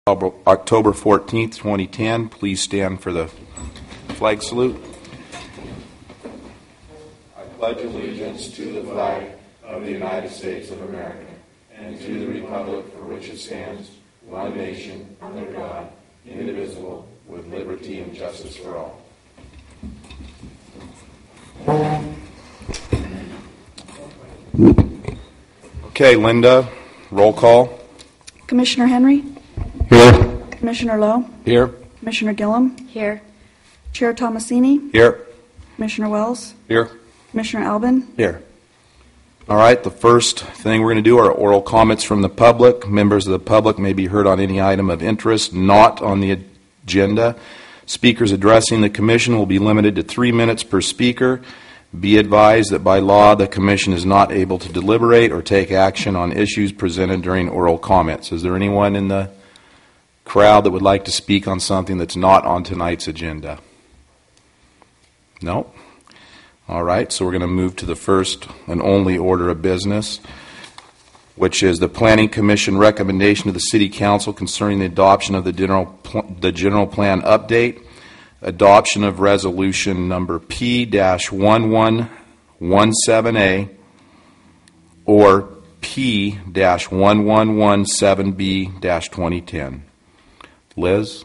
October 14th, 2010. Please stand for the flag salute. I pledge allegiance to the flag of the United States of America and to the republic for which it stands, one nation, under God, indivisible, with liberty and justice for all. Okay, Linda, roll call. Commissioner Henry? Here. Commissioner Lowe? Here. Commissioner Gillum? Here. Chair Tomasini? Here. Commissioner Wells? Here. Commissioner Albin? Here. All right, the first thing we're going to do are oral comments from the public. Members of the public may be heard on any item of interest not on the agenda. Speakers addressing the Commission will be limited to 3 minutes per speaker. Be advised that by law, the Commission is not able to deliberate or take action on issues presented during oral comments. Is there anyone in the crowd that would like to speak on something that's not on tonight's agenda? No? All right, so we're going to move to the first and only order of business, which is the Planning Commission recommendation to the City Council concerning the adoption of the general plan update. Adoption of resolution number P-1117A or P-1117B-2010. Liz?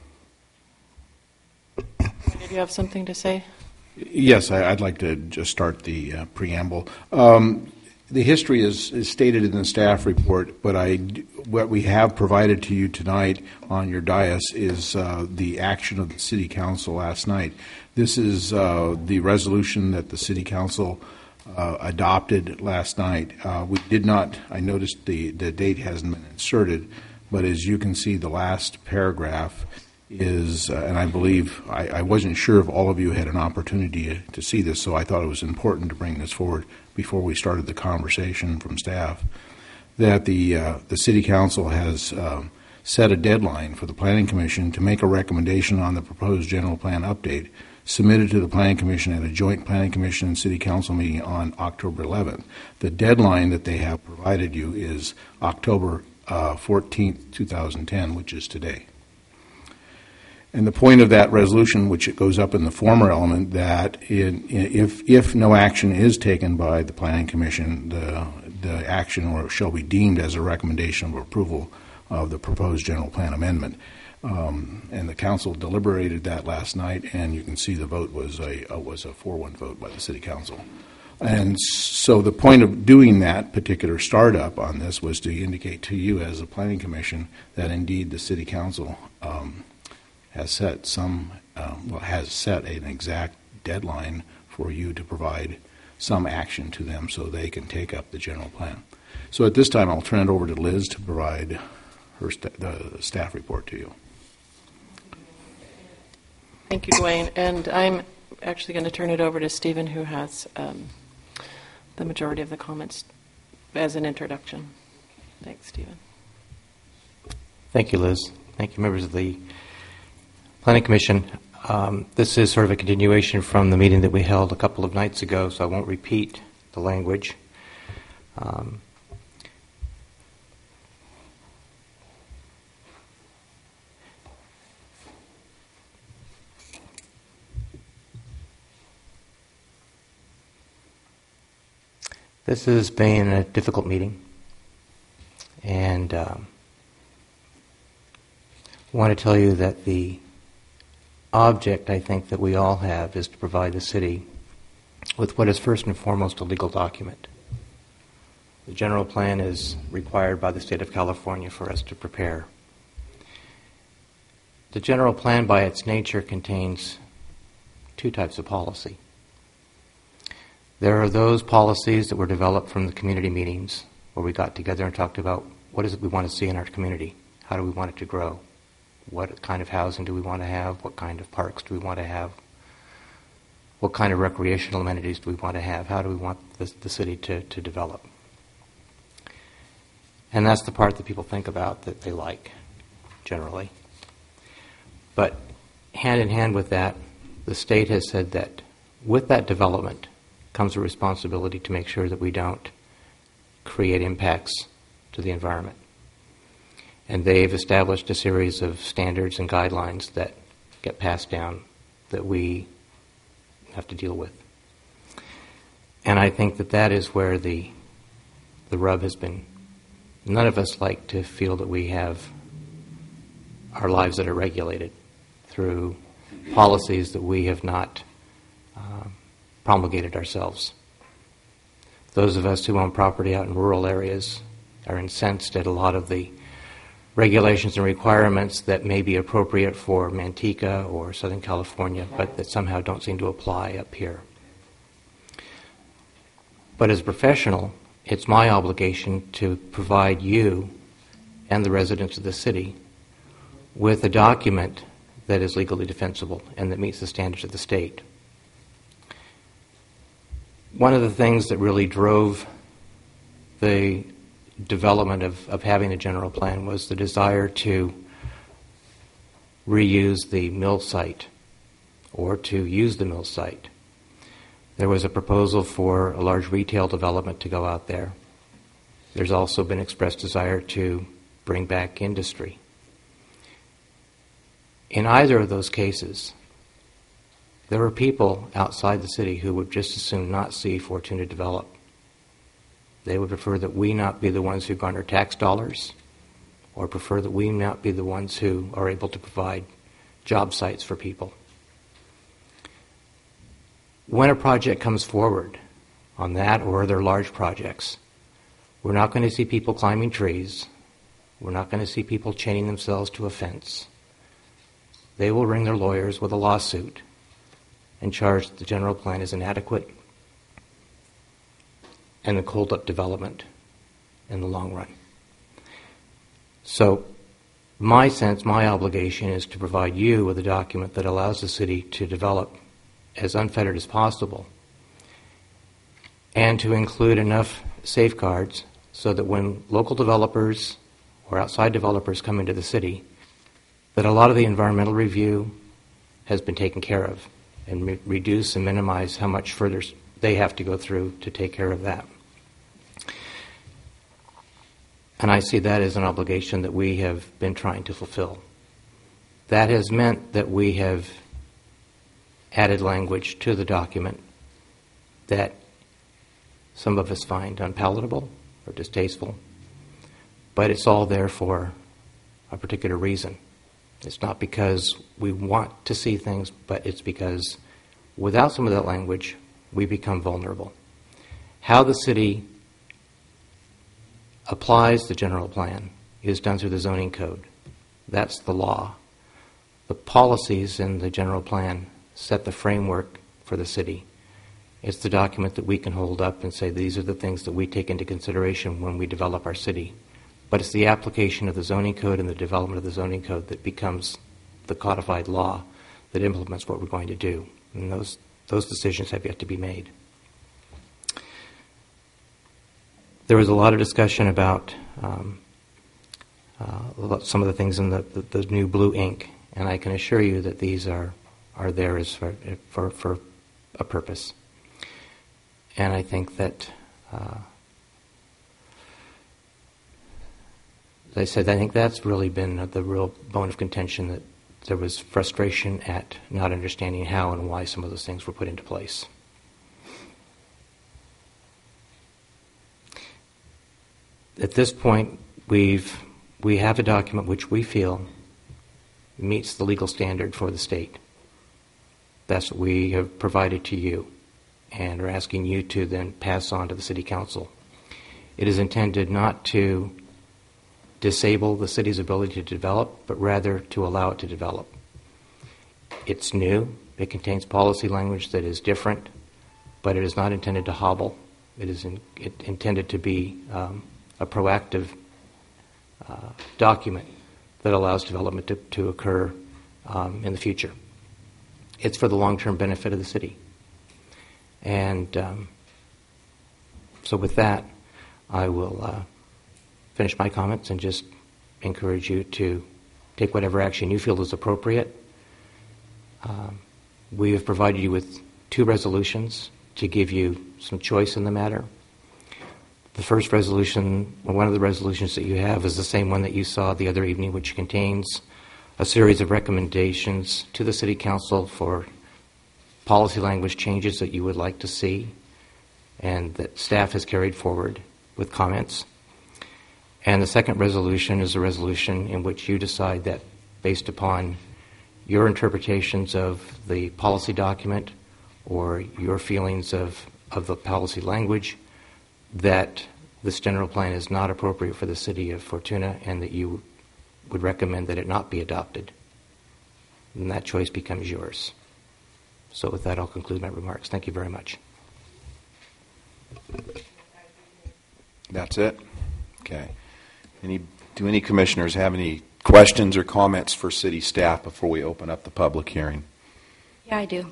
Did you have something to say? Yes, I'd like to just start the preamble. The history is stated in the staff report, but what we have provided to you tonight on your dais is the action of the City Council last night. This is the resolution that the City Council adopted last night. We did not, I noticed the date hasn't been inserted, but as you can see, the last paragraph is, and I believe, I wasn't sure if all of you had an opportunity to see this, so I thought it was important to bring this forward before we started the conversation from staff, that the City Council has set a deadline for the Planning Commission to make a recommendation on the proposed general plan update submitted to the Planning Commission at a joint Planning Commission and City Council meeting on October 11th. The deadline that they have provided you is October 14th, 2010, which is today. And the point of that resolution, which it goes up in the former element, that if no action is taken by the Planning Commission, the action or shall be deemed as a recommendation of approval of the proposed general plan amendment. And the council deliberated that last night, and you can see the vote was a 4-1 vote by the City Council. And so the point of doing that particular startup on this was to indicate to you as a Planning Commission that indeed the City Council has set an exact deadline for you to provide some action to them so they can take up the general plan. So at this time, I'll turn it over to Liz to provide the staff report to you. Thank you, Dwayne. And I'm actually going to turn it over to Stephen, who has the majority of the comments as an introduction. Thanks, Stephen. Thank you, Liz. Thank you, members of the Planning Commission. This is sort of a continuation from the meeting that we held a couple of nights ago, so I won't repeat the language. This has been a difficult meeting, and I want to tell you that the object, I think, that we all have is to provide the city with what is first and foremost a legal document. The general plan is required by the state of California for us to prepare. The general plan by its nature contains two types of policy. There are those policies that were developed from the community meetings where we got together and talked about what is it we want to see in our community, how do we want it to grow, what kind of housing do we want to have, what kind of parks do we want to have, what kind of recreational amenities do we want to have, how do we want the city to develop. And that's the part that people think about that they like, generally. But hand in hand with that, the state has said that with that development comes a responsibility to make sure that we don't create impacts to the environment. And they've established a series of standards and guidelines that get passed down that we have to deal with. And I think that that is where the rub has been. None of us like to feel that we have our lives that are regulated through policies that we have not promulgated ourselves. Those of us who own property out in rural areas are incensed at a lot of the regulations and requirements that may be appropriate for Manteca or Southern California, but that somehow don't seem to apply up here. But as a professional, it's my obligation to provide you and the residents of the city with a document that is legally defensible and that meets the standards of the state. One of the things that really drove the development of having a general plan was the desire to reuse the mill site or to use the mill site. There was a proposal for a large retail development to go out there. There's also been expressed desire to bring back industry. In either of those cases, there were people outside the city who would just as soon not see Fortuna develop. They would prefer that we not be the ones who garner tax dollars, or prefer that we not be the ones who are able to provide job sites for people. When a project comes forward on that or other large projects, we're not going to see people climbing trees. We're not going to see people chaining themselves to a fence. They will ring their lawyers with a lawsuit and charge that the general plan is inadequate and the hold up development in the long run. So my sense, my obligation is to provide you with a document that allows the city to develop as unfettered as possible and to include enough safeguards so that when local developers or outside developers come into the city, that a lot of the environmental review has been taken care of and reduce and minimize how much further they have to go through to take care of that. And I see that as an obligation that we have been trying to fulfill. That has meant that we have added language to the document that some of us find unpalatable or distasteful, but it's all there for a particular reason. It's not because we want to see things, but it's because without some of that language, we become vulnerable. How the city applies the general plan is done through the zoning code. That's the law. The policies in the general plan set the framework for the city. It's the document that we can hold up and say these are the things that we take into consideration when we develop our city. But it's the application of the zoning code and the development of the zoning code that becomes the codified law that implements what we're going to do. And those decisions have yet to be made. There was a lot of discussion about some of the things in the new blue ink, and I can assure you that these are there as for a purpose. And I think that, as I said, I think that's really been the real bone of contention, that there was frustration at not understanding how and why some of those things were put into place. At this point, we have a document which we feel meets the legal standard for the state. That's what we have provided to you and are asking you to then pass on to the City Council. It is intended not to disable the city's ability to develop, but rather to allow it to develop. It's new. It contains policy language that is different, but it is not intended to hobble. It is intended to be a proactive document that allows development to occur in the future. It's for the long-term benefit of the city. And so with that, I will finish my comments and just encourage you to take whatever action you feel is appropriate. We have provided you with 2 resolutions to give you some choice in the matter. The first resolution, one of the resolutions that you have, is the same one that you saw the other evening, which contains a series of recommendations to the City Council for policy language changes that you would like to see and that staff has carried forward with comments. And the second resolution is a resolution in which you decide that, based upon your interpretations of the policy document or your feelings of the policy language, that this general plan is not appropriate for the city of Fortuna and that you would recommend that it not be adopted. And that choice becomes yours. So with that, I'll conclude my remarks. Thank you very much. That's it? Okay. Do any commissioners have any questions or comments for city staff before we open up the public hearing? Yeah, I do.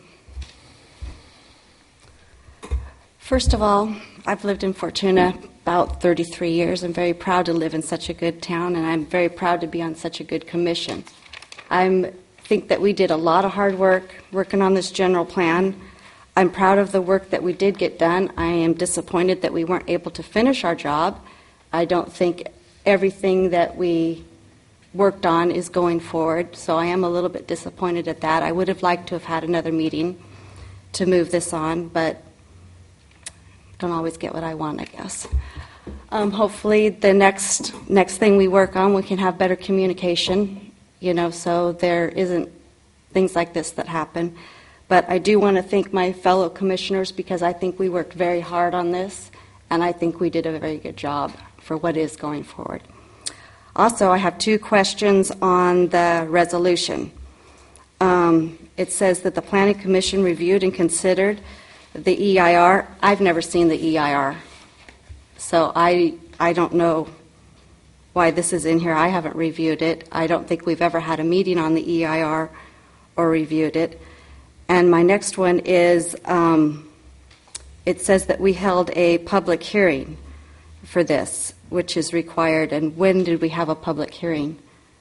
First of all, I've lived in Fortuna about 33 years. I'm very proud to live in such a good town, and I'm very proud to be on such a good commission. I think that we did a lot of hard work working on this general plan. I'm proud of the work that we did get done. I am disappointed that we weren't able to finish our job. I don't think everything that we worked on is going forward, so I am a little bit disappointed at that. I would have liked to have had another meeting to move this on, but don't always get what I want, I guess. Hopefully the next thing we work on, we can have better communication, so there isn't things like this that happen. But I do want to thank my fellow commissioners because I think we worked very hard on this, and I think we did a very good job for what is going forward. Also, I have two questions on the resolution. It says that the Planning Commission reviewed and considered the EIR. I've never seen the EIR, so I don't know why this is in here. I haven't reviewed it. I don't think we've ever had a meeting on the EIR or reviewed it. And my next one is, it says that we held a public hearing for this, which is required. And when did we have a public hearing?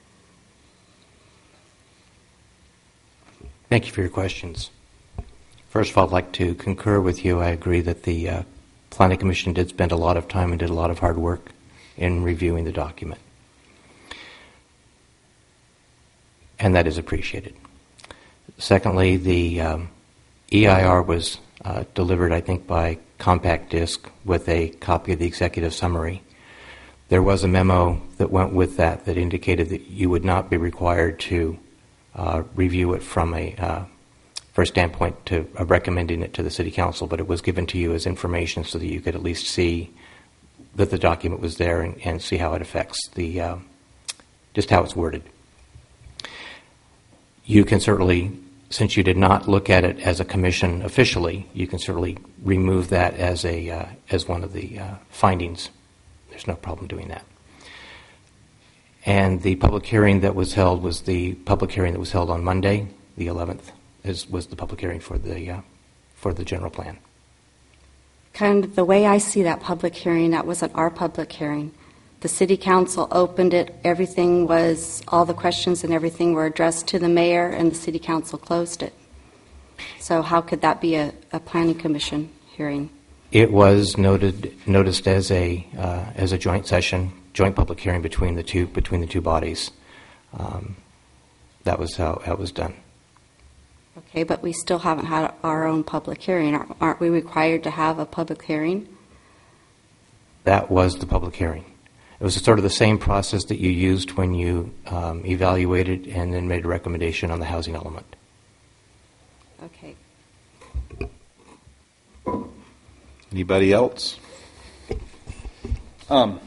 Thank you for your questions. First of all, I'd like to concur with you. I agree that the Planning Commission did spend a lot of time and did a lot of hard work in reviewing the document. And that is appreciated. Secondly, the EIR was delivered, I think, by compact disc with a copy of the executive summary. There was a memo that went with that indicated that you would not be required to review it from a standpoint of recommending it to the City Council, but it was given to you as information so that you could at least see that the document was there and see how it affects just how it's worded. You can certainly, since you did not look at it as a commission officially, you can certainly remove that as one of the findings. There's no problem doing that. And the public hearing that was held was the public hearing that was held on Monday, the 11th, was the public hearing for the general plan. Kind of the way I see that public hearing, that wasn't our public hearing. The City Council opened it. All the questions and everything were addressed to the mayor, and the City Council closed it. So how could that be a Planning Commission hearing? It was noticed as a joint session, joint public hearing between the two bodies. That was how it was done. Okay, but we still haven't had our own public hearing. Aren't we required to have a public hearing? That was the public hearing. It was sort of the same process that you used when you evaluated and then made a recommendation on the housing element. Okay. Anybody else? I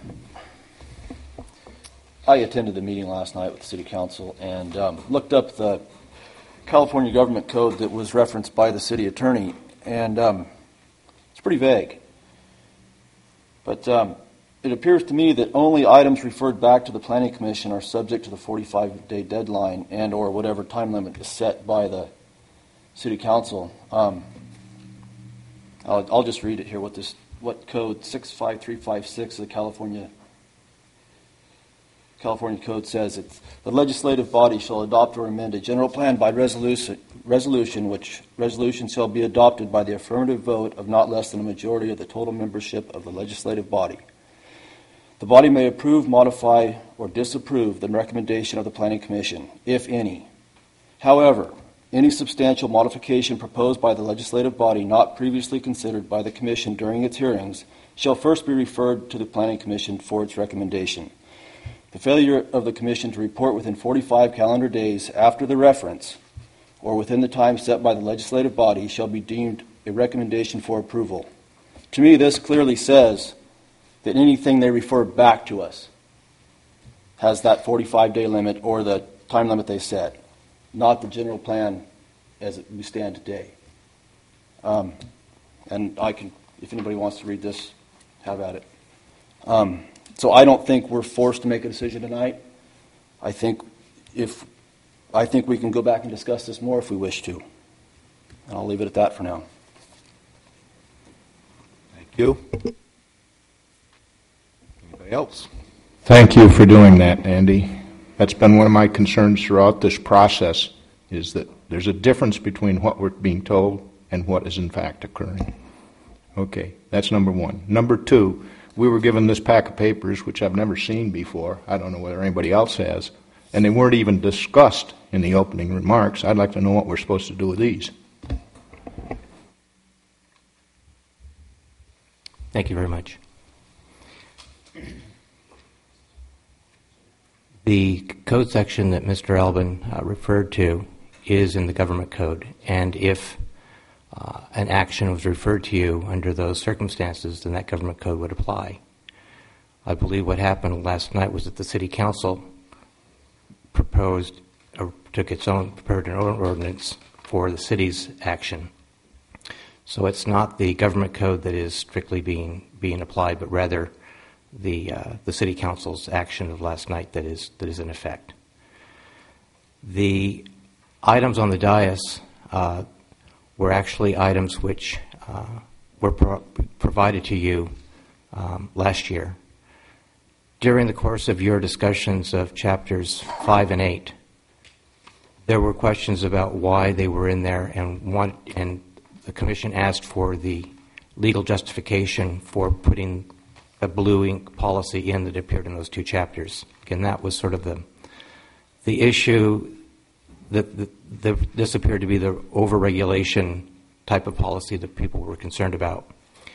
attended the meeting last night with the City Council and looked up the California Government Code that was referenced by the City Attorney, and it's pretty vague. But it appears to me that only items referred back to the Planning Commission are subject to the 45-day deadline and or whatever time limit is set by the City Council. I'll just read it here, what Code 65356 of the California Code says. It's the legislative body shall adopt or amend a general plan by resolution, which resolution shall be adopted by the affirmative vote of not less than a majority of the total membership of the legislative body. The body may approve, modify, or disapprove the recommendation of the Planning Commission, if any. However, any substantial modification proposed by the legislative body not previously considered by the Commission during its hearings shall first be referred to the Planning Commission for its recommendation. The failure of the Commission to report within 45 calendar days after the reference, or within the time set by the legislative body, shall be deemed a recommendation for approval. To me, this clearly says that anything they refer back to us has that 45-day limit or the time limit they set, not the general plan as we stand today. And I can, if anybody wants to read this, have at it. So I don't think we're forced to make a decision tonight. I think we can go back and discuss this more if we wish to. And I'll leave it at that for now. Thank you. Anybody else? Thank you for doing that, Andy. That's been one of my concerns throughout this process, is that there's a difference between what we're being told and what is in fact occurring. Okay, that's number one. Number two, we were given this pack of papers, which I've never seen before. I don't know whether anybody else has. And they weren't even discussed in the opening remarks. I'd like to know what we're supposed to do with these. Thank you very much. The code section that Mr. Albin referred to is in the government code, and if an action was referred to you under those circumstances, then that government code would apply. I believe what happened last night was that the City Council prepared an ordinance for the city's action. So it's not the government code that is strictly being applied, but rather the City Council's action of last night that is in effect. The items on the dais were actually items which were provided to you last year. During the course of your discussions of chapters 5 and 8, there were questions about why they were in there, and the Commission asked for the legal justification for putting a blue ink policy in that appeared in those two chapters. Again, that was sort of the issue that this appeared to be the overregulation type of policy that people were concerned about.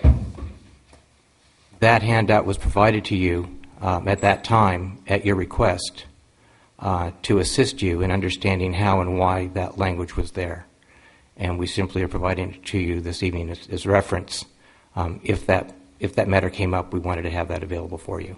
That handout was provided to you at that time at your request to assist you in understanding how and why that language was there. And we simply are providing it to you this evening as reference. If that matter came up, we wanted to have that available for you.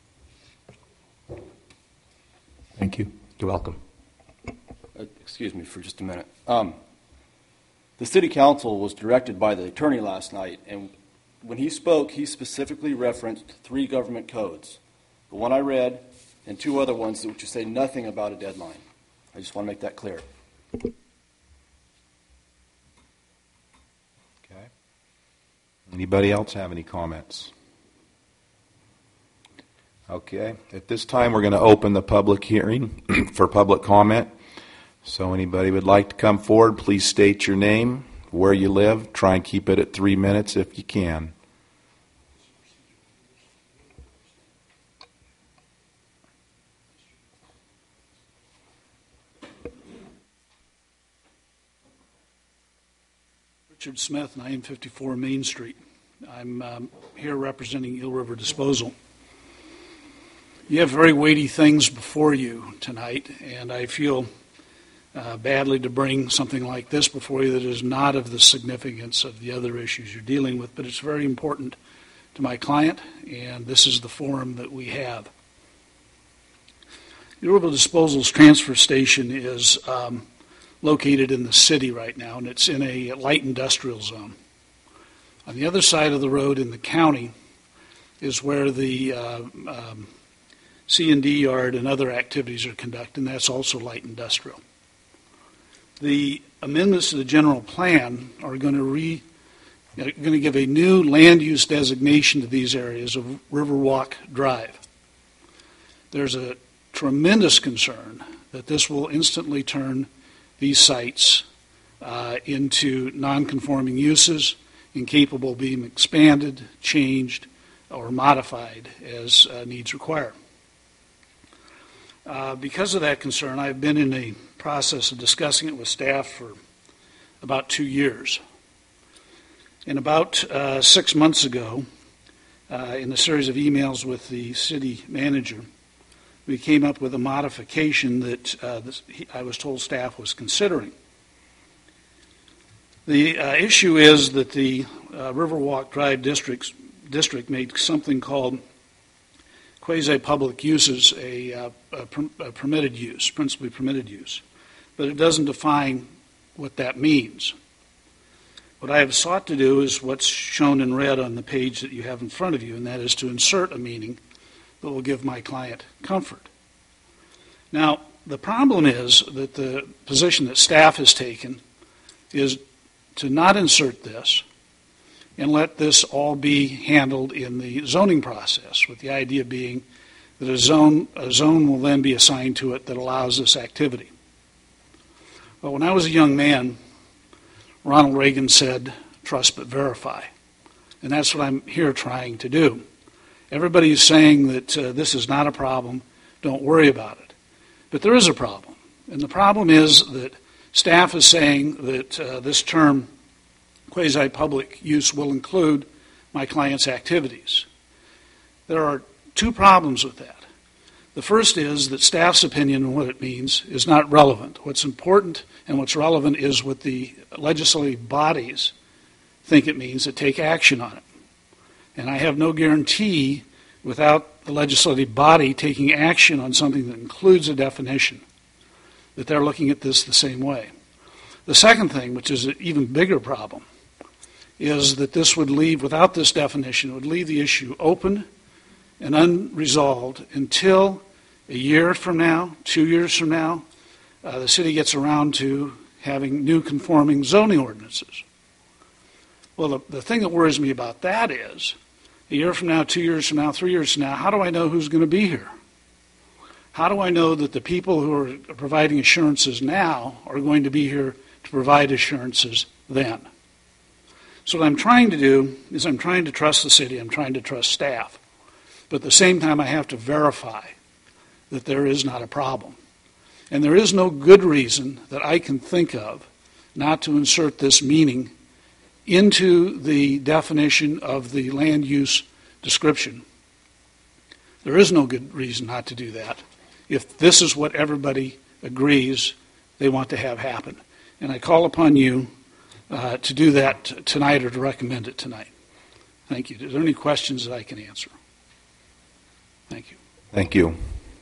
Thank you. You're welcome. Excuse me for just a minute. The City Council was directed by the attorney last night, and when he spoke, he specifically referenced 3 government codes. The one I read and 2 other ones which say nothing about a deadline. I just want to make that clear. Okay. Anybody else have any comments? Okay. At this time, we're going to open the public hearing for public comment. So anybody would like to come forward, please state your name, where you live. Try and keep it at 3 minutes if you can. Richard Smith, 954 Main Street. I'm here representing Eel River Disposal. You have very weighty things before you tonight, and I feel badly to bring something like this before you that is not of the significance of the other issues you're dealing with, but it's very important to my client, and this is the forum that we have. Eel River Disposal's transfer station is located in the city right now, and it's in a light industrial zone. On the other side of the road in the county is where the C&D yard and other activities are conducted, and that's also light industrial. The amendments to the general plan are going to give a new land use designation to these areas of Riverwalk Drive. There's a tremendous concern that this will instantly turn these sites into non-conforming uses, incapable of being expanded, changed, or modified as needs require. Because of that concern, I've been in the process of discussing it with staff for about 2 years. And about 6 months ago, in a series of emails with the city manager, we came up with a modification that I was told staff was considering. The issue is that the Riverwalk Drive district made something called quasi-public uses a permitted use, principally permitted use, but it doesn't define what that means. What I have sought to do is what's shown in red on the page that you have in front of you, and that is to insert a meaning that will give my client comfort. Now, the problem is that the position that staff has taken is to not insert this and let this all be handled in the zoning process, with the idea being that a zone will then be assigned to it that allows this activity. Well, when I was a young man, Ronald Reagan said, "Trust but verify." And that's what I'm here trying to do. Everybody is saying that this is not a problem, don't worry about it. But there is a problem. And the problem is that staff is saying that this term, quasi-public use, will include my client's activities. There are two problems with that. The first is that staff's opinion on what it means is not relevant. What's important and what's relevant is what the legislative bodies think it means that take action on it. And I have no guarantee without the legislative body taking action on something that includes a definition that they're looking at this the same way. The second thing, which is an even bigger problem, is that this would leave, without this definition, it would leave the issue open and unresolved until a year from now, 2 years from now, the city gets around to having new conforming zoning ordinances. Well, the thing that worries me about that is, a year from now, 2 years from now, 3 years from now, how do I know who's going to be here? How do I know that the people who are providing assurances now are going to be here to provide assurances then? So what I'm trying to do is I'm trying to trust the city, I'm trying to trust staff. But at the same time, I have to verify that there is not a problem. And there is no good reason that I can think of not to insert this meaning into the definition of the land use description. There is no good reason not to do that if this is what everybody agrees they want to have happen. And I call upon you to do that tonight or to recommend it tonight. Thank you. Are there any questions that I can answer? Thank you. Thank you.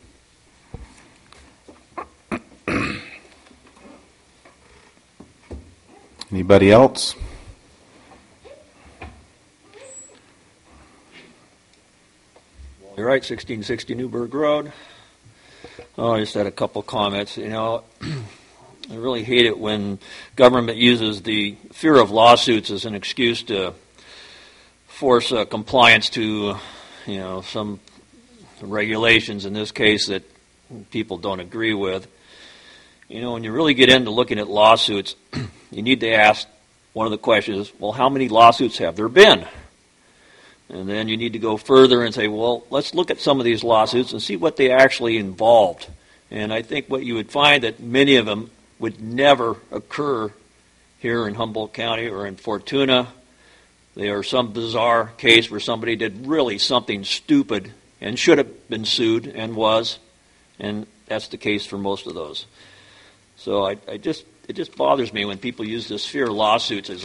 Anybody else? You're right, 1660 Newburgh Road. Oh, I just had a couple comments. You know, I really hate it when government uses the fear of lawsuits as an excuse to force compliance to, some regulations, in this case, that people don't agree with. When you really get into looking at lawsuits, you need to ask one of the questions, well, how many lawsuits have there been? And then you need to go further and say, well, let's look at some of these lawsuits and see what they actually involved. And I think what you would find that many of them would never occur here in Humboldt County or in Fortuna. They are some bizarre case where somebody did really something stupid and should have been sued and was, and that's the case for most of those. So it just bothers me when people use this fear of lawsuits as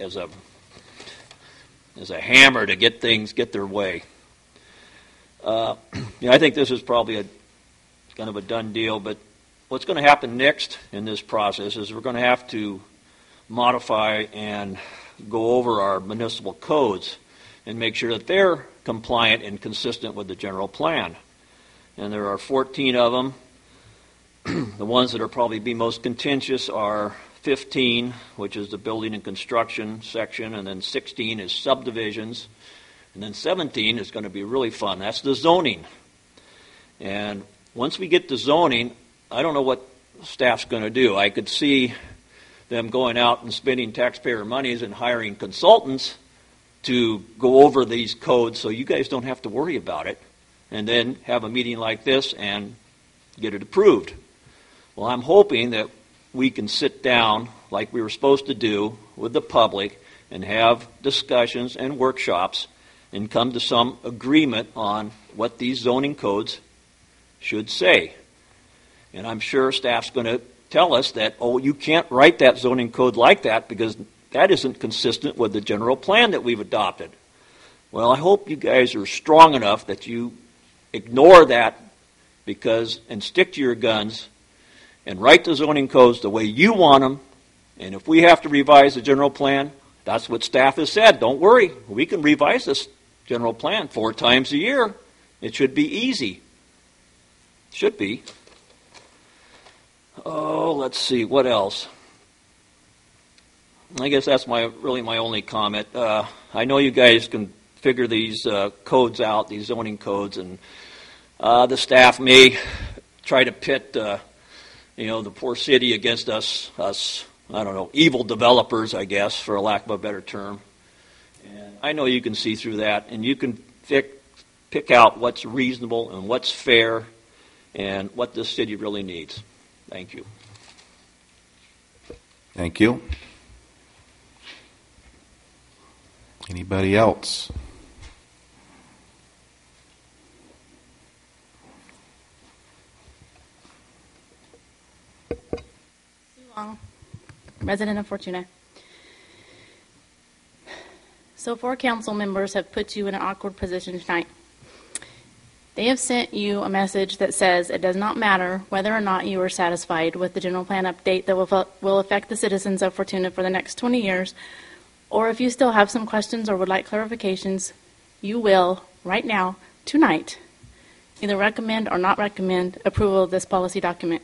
a hammer to get their way. I think this is probably kind of a done deal, but what's going to happen next in this process is we're going to have to modify and go over our municipal codes and make sure that they're compliant and consistent with the general plan. And there are 14 of them. The ones that are probably be most contentious are 15, which is the building and construction section, and then 16 is subdivisions, and then 17 is going to be really fun. That's the zoning. And once we get to zoning, I don't know what staff's going to do. I could see them going out and spending taxpayer monies and hiring consultants to go over these codes so you guys don't have to worry about it, and then have a meeting like this and get it approved. Well, I'm hoping that we can sit down like we were supposed to do with the public and have discussions and workshops and come to some agreement on what these zoning codes should say. And I'm sure staff's going to tell us that, oh, you can't write that zoning code like that because that isn't consistent with the general plan that we've adopted. Well, I hope you guys are strong enough that you ignore that and stick to your guns and write the zoning codes the way you want them. And if we have to revise the general plan, that's what staff has said. Don't worry. We can revise this general plan 4 times a year. It should be easy. Should be. Oh, let's see. What else? I guess that's really my only comment. I know you guys can figure these codes out, these zoning codes, and the staff may try to pit, the poor city against us, I don't know, evil developers, I guess, for a lack of a better term. And I know you can see through that, and you can pick out what's reasonable and what's fair and what this city really needs. Thank you. Thank you. Anybody else? Sue Long, resident of Fortuna. So 4 council members have put you in an awkward position tonight. They have sent you a message that says it does not matter whether or not you are satisfied with the general plan update that will affect the citizens of Fortuna for the next 20 years, or if you still have some questions or would like clarifications, you will, right now, tonight, either recommend or not recommend approval of this policy document.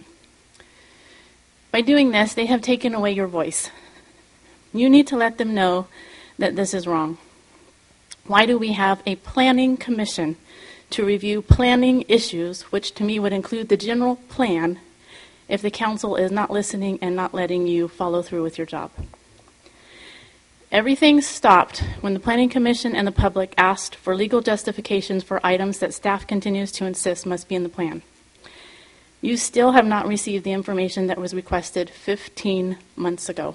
By doing this, they have taken away your voice. You need to let them know that this is wrong. Why do we have a planning commission to review planning issues, which to me would include the general plan, if the council is not listening and not letting you follow through with your job? Everything stopped when the Planning Commission and the public asked for legal justifications for items that staff continues to insist must be in the plan. You still have not received the information that was requested 15 months ago.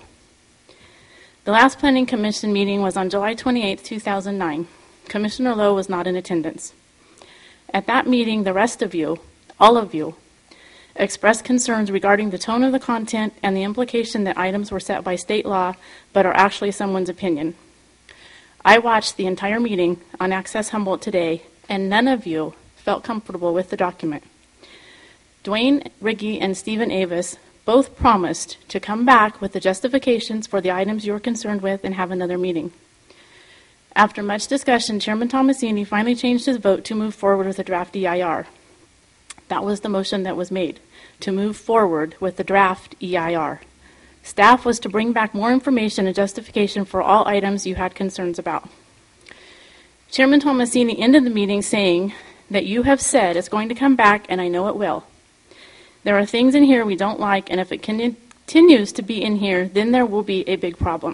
The last Planning Commission meeting was on July 28, 2009. Commissioner Lowe was not in attendance. At that meeting, the rest of you, all of you, expressed concerns regarding the tone of the content and the implication that items were set by state law but are actually someone's opinion. I watched the entire meeting on Access Humboldt today, and none of you felt comfortable with the document. Dwayne Riggy and Stephen Avis both promised to come back with the justifications for the items you were concerned with and have another meeting. After much discussion, Chairman Tomasini finally changed his vote to move forward with the draft EIR. That was the motion that was made, to move forward with the draft EIR. Staff was to bring back more information and justification for all items you had concerns about. Chairman Tomasini ended the meeting saying that you have said it's going to come back, and I know it will. There are things in here we don't like, and if it continues to be in here, then there will be a big problem.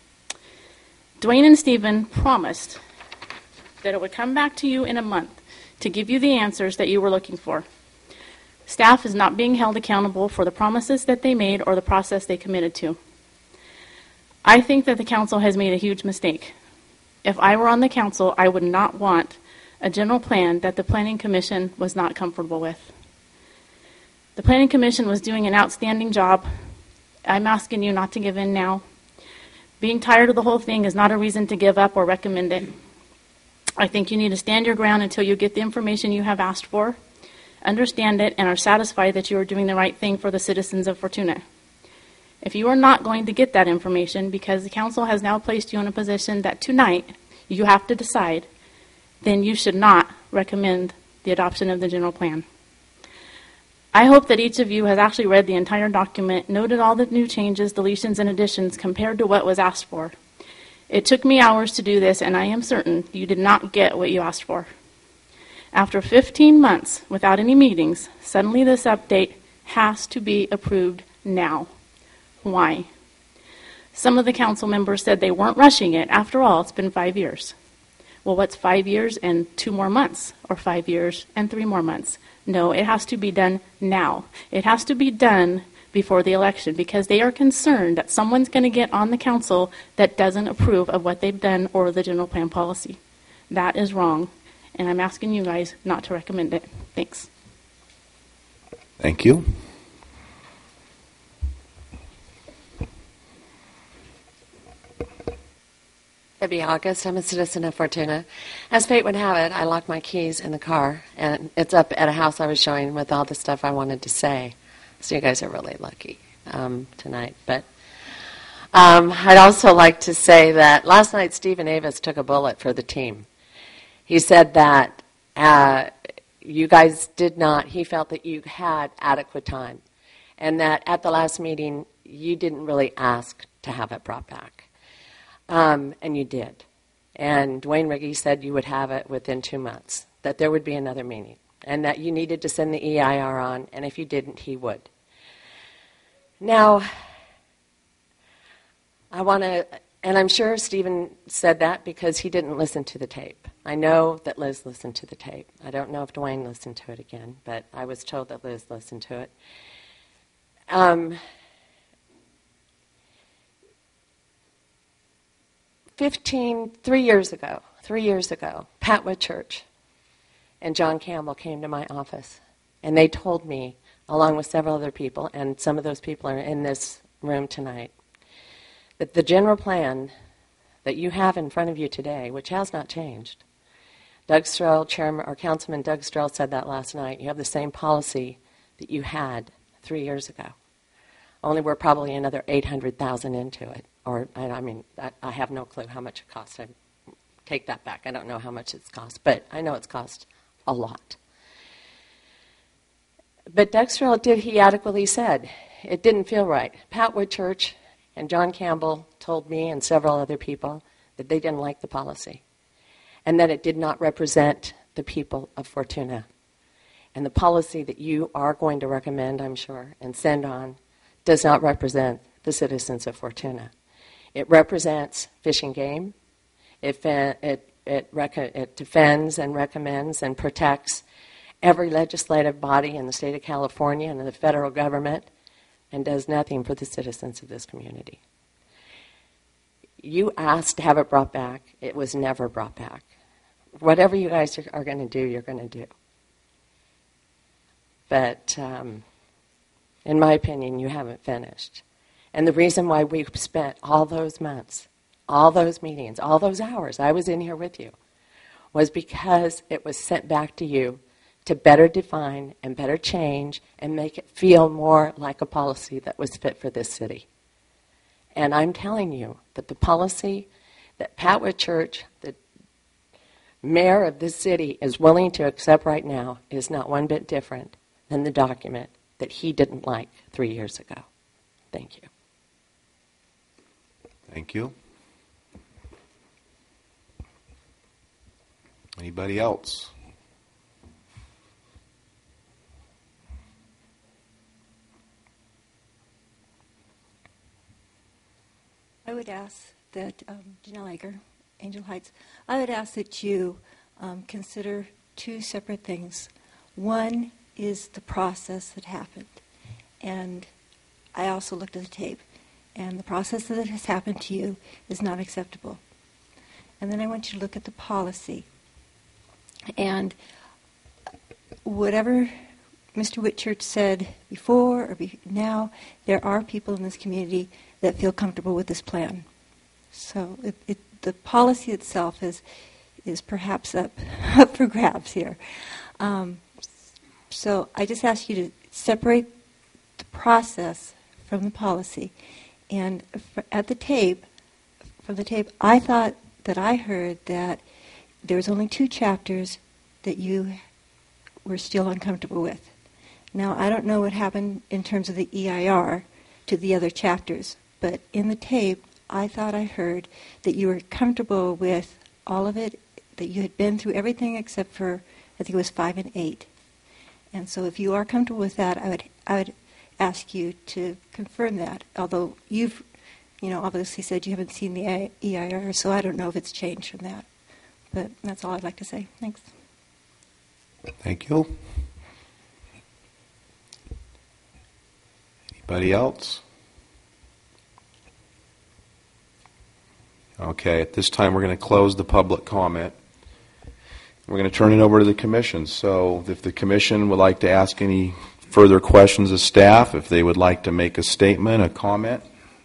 Dwayne and Stephen promised that it would come back to you in a month to give you the answers that you were looking for. Staff is not being held accountable for the promises that they made or the process they committed to. I think that the council has made a huge mistake. If I were on the council, I would not want a general plan that the Planning Commission was not comfortable with. The Planning Commission was doing an outstanding job. I'm asking you not to give in now. Being tired of the whole thing is not a reason to give up or recommend it. I think you need to stand your ground until you get the information you have asked for, understand it, and are satisfied that you are doing the right thing for the citizens of Fortuna. If you are not going to get that information because the council has now placed you in a position that tonight you have to decide, then you should not recommend the adoption of the general plan. I hope that each of you has actually read the entire document, noted all the new changes, deletions, and additions compared to what was asked for. It took me hours to do this, and I am certain you did not get what you asked for. After 15 months without any meetings, suddenly this update has to be approved now. Why? Some of the council members said they weren't rushing it. After all, it's been 5 years. Well, what's 5 years and 2 more months, or 5 years and 3 more months? No, it has to be done now. It has to be done before the election, because they are concerned that someone's going to get on the council that doesn't approve of what they've done or the general plan policy. That is wrong, and I'm asking you guys not to recommend it. Thanks. Thank you. Debbie August. I'm a citizen of Fortuna. As fate would have it, I locked my keys in the car, and it's up at a house I was showing with all the stuff I wanted to say. So you guys are really lucky tonight. But I'd also like to say that last night Stephen Avis took a bullet for the team. He said that you guys did not, he felt that you had adequate time, and that at the last meeting you didn't really ask to have it brought back. And you did. And Dwayne Riggy said you would have it within 2 months, that there would be another meeting, and that you needed to send the EIR on, and if you didn't, he would. Now, I want to, and I'm sure Stephen said that because he didn't listen to the tape. I know that Liz listened to the tape. I don't know if Dwayne listened to it again, but I was told that Liz listened to it. 3 years ago, Pat Whitchurch and John Campbell came to my office, and they told me, along with several other people, and some of those people are in this room tonight, that the general plan that you have in front of you today, which has not changed, Doug Stroll, Chairman or Councilman Doug Stroll said that last night, you have the same policy that you had 3 years ago. Only we're probably another $800,000 into it. Or, I mean, I have no clue how much it costs. I take that back. I don't know how much it's cost, but I know it's cost a lot. But Doug Stroll he adequately said, it didn't feel right. Pat Whitchurch and John Campbell told me and several other people that they didn't like the policy and that it did not represent the people of Fortuna. And the policy that you are going to recommend, I'm sure, and send on does not represent the citizens of Fortuna. It represents Fish and Game. It defends and recommends and protects every legislative body in the state of California and in the federal government, and does nothing for the citizens of this community. You asked to have it brought back. It was never brought back. Whatever you guys are going to do, you're going to do. But in my opinion, you haven't finished. And the reason why we spent all those months, all those meetings, all those hours, I was in here with you, was because it was sent back to you to better define and better change and make it feel more like a policy that was fit for this city. And I'm telling you that the policy that Pat Whitchurch, the mayor of this city, is willing to accept right now is not one bit different than the document that he didn't like 3 years ago. Thank you. Thank you. Anybody else? I would ask that, Janelle Egger, Angel Heights, I would ask that you consider 2 separate things. One is the process that happened. And I also looked at the tape. And the process that has happened to you is not acceptable. And then I want you to look at the policy. And whatever Mr. Whitchurch said before or now, there are people in this community that feel comfortable with this plan. So the policy itself is perhaps up for grabs here. So I just ask you to separate the process from the policy. And from the tape, I thought that I heard that there was only 2 chapters that you were still uncomfortable with. Now, I don't know what happened in terms of the EIR to the other chapters, but in the tape, I thought I heard that you were comfortable with all of it, that you had been through everything except for, I think it was 5 and 8. And so if you are comfortable with that, I would ask you to confirm that, although you've obviously said you haven't seen the EIR, so I don't know if it's changed from that. But that's all I'd like to say. Thanks. Thank you. Anybody else? Okay, at this time we're going to close the public comment. We're going to turn it over to the commission. So if the commission would like to ask any further questions of staff, if they would like to make a statement, a comment,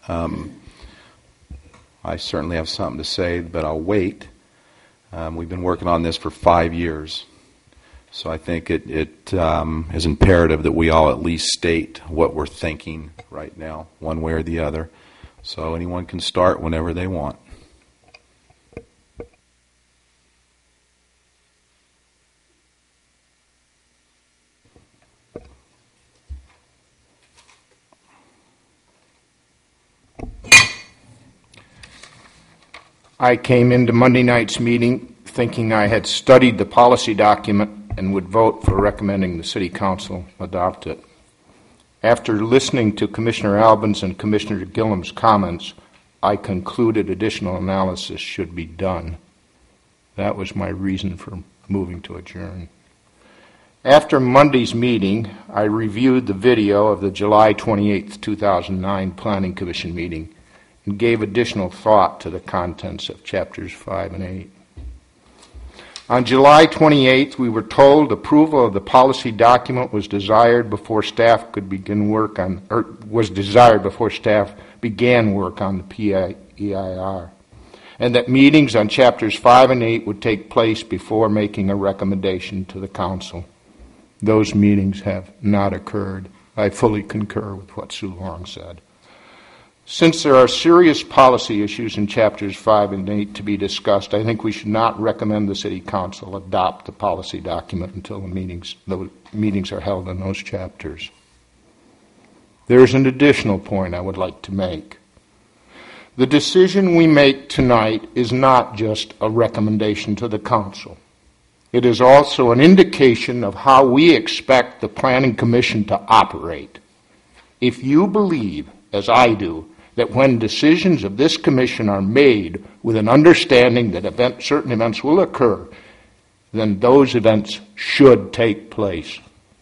I certainly have something to say, but I'll wait. We've been working on this for 5 years. So I think it is imperative that we all at least state what we're thinking right now, one way or the other. So anyone can start whenever they want. I came into Monday night's meeting thinking I had studied the policy document and would vote for recommending the City Council adopt it. After listening to Commissioner Albin's and Commissioner Gillum's comments, I concluded additional analysis should be done. That was my reason for moving to adjourn. After Monday's meeting, I reviewed the video of the July 28, 2009 Planning Commission meeting and gave additional thought to the contents of chapters 5 and 8. On July 28th, we were told approval of the policy document was desired before staff could begin work on, or was desired before staff began work on the PEIR, and that meetings on chapters 5 and 8 would take place before making a recommendation to the council. Those meetings have not occurred. I fully concur with what Sue Long said. Since there are serious policy issues in chapters 5 and 8 to be discussed, I think we should not recommend the City Council adopt the policy document until the meetings are held in those chapters. There is an additional point I would like to make. The decision we make tonight is not just a recommendation to the Council. It is also an indication of how we expect the Planning Commission to operate. If you believe, as I do, that when decisions of this commission are made with an understanding that certain events will occur, then those events should take place.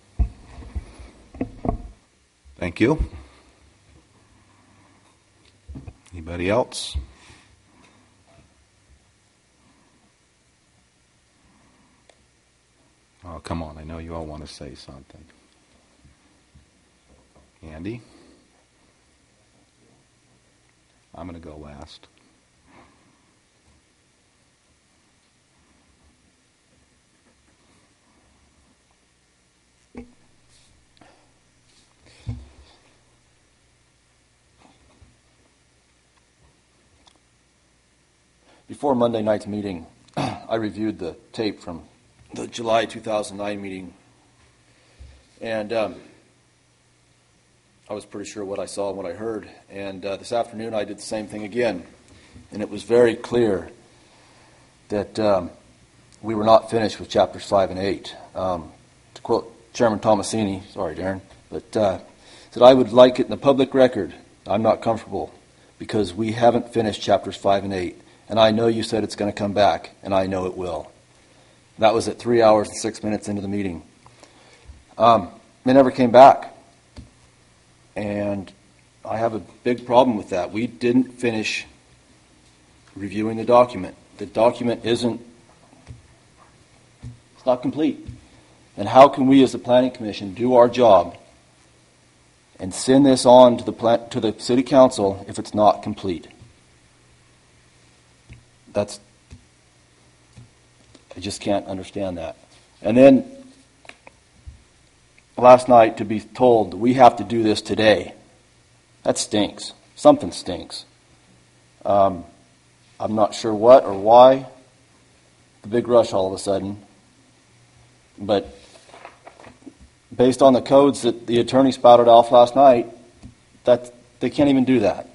Thank you. Anybody else? Oh, come on. I know you all want to say something. Andy? I'm going to go last. Before Monday night's meeting, I reviewed the tape from the July 2009 meeting, and I was pretty sure what I saw and what I heard. And this afternoon I did the same thing again. And it was very clear that we were not finished with chapters 5 and 8. To quote Chairman Tomasini, sorry Darren, but said, I would like it in the public record. I'm not comfortable because we haven't finished chapters 5 and 8. And I know you said it's going to come back, and I know it will. That was at 3 hours and 6 minutes into the meeting. They never came back. And I have a big problem with that. We didn't finish reviewing the document. The document it's not complete. And how can we as the Planning Commission do our job and send this on to the City Council if it's not complete? I just can't understand that. And then last night to be told we have to do this today, that stinks. Something stinks. I'm not sure what or why, the big rush all of a sudden, but based on the codes that the attorney spouted off last night, that they can't even do that.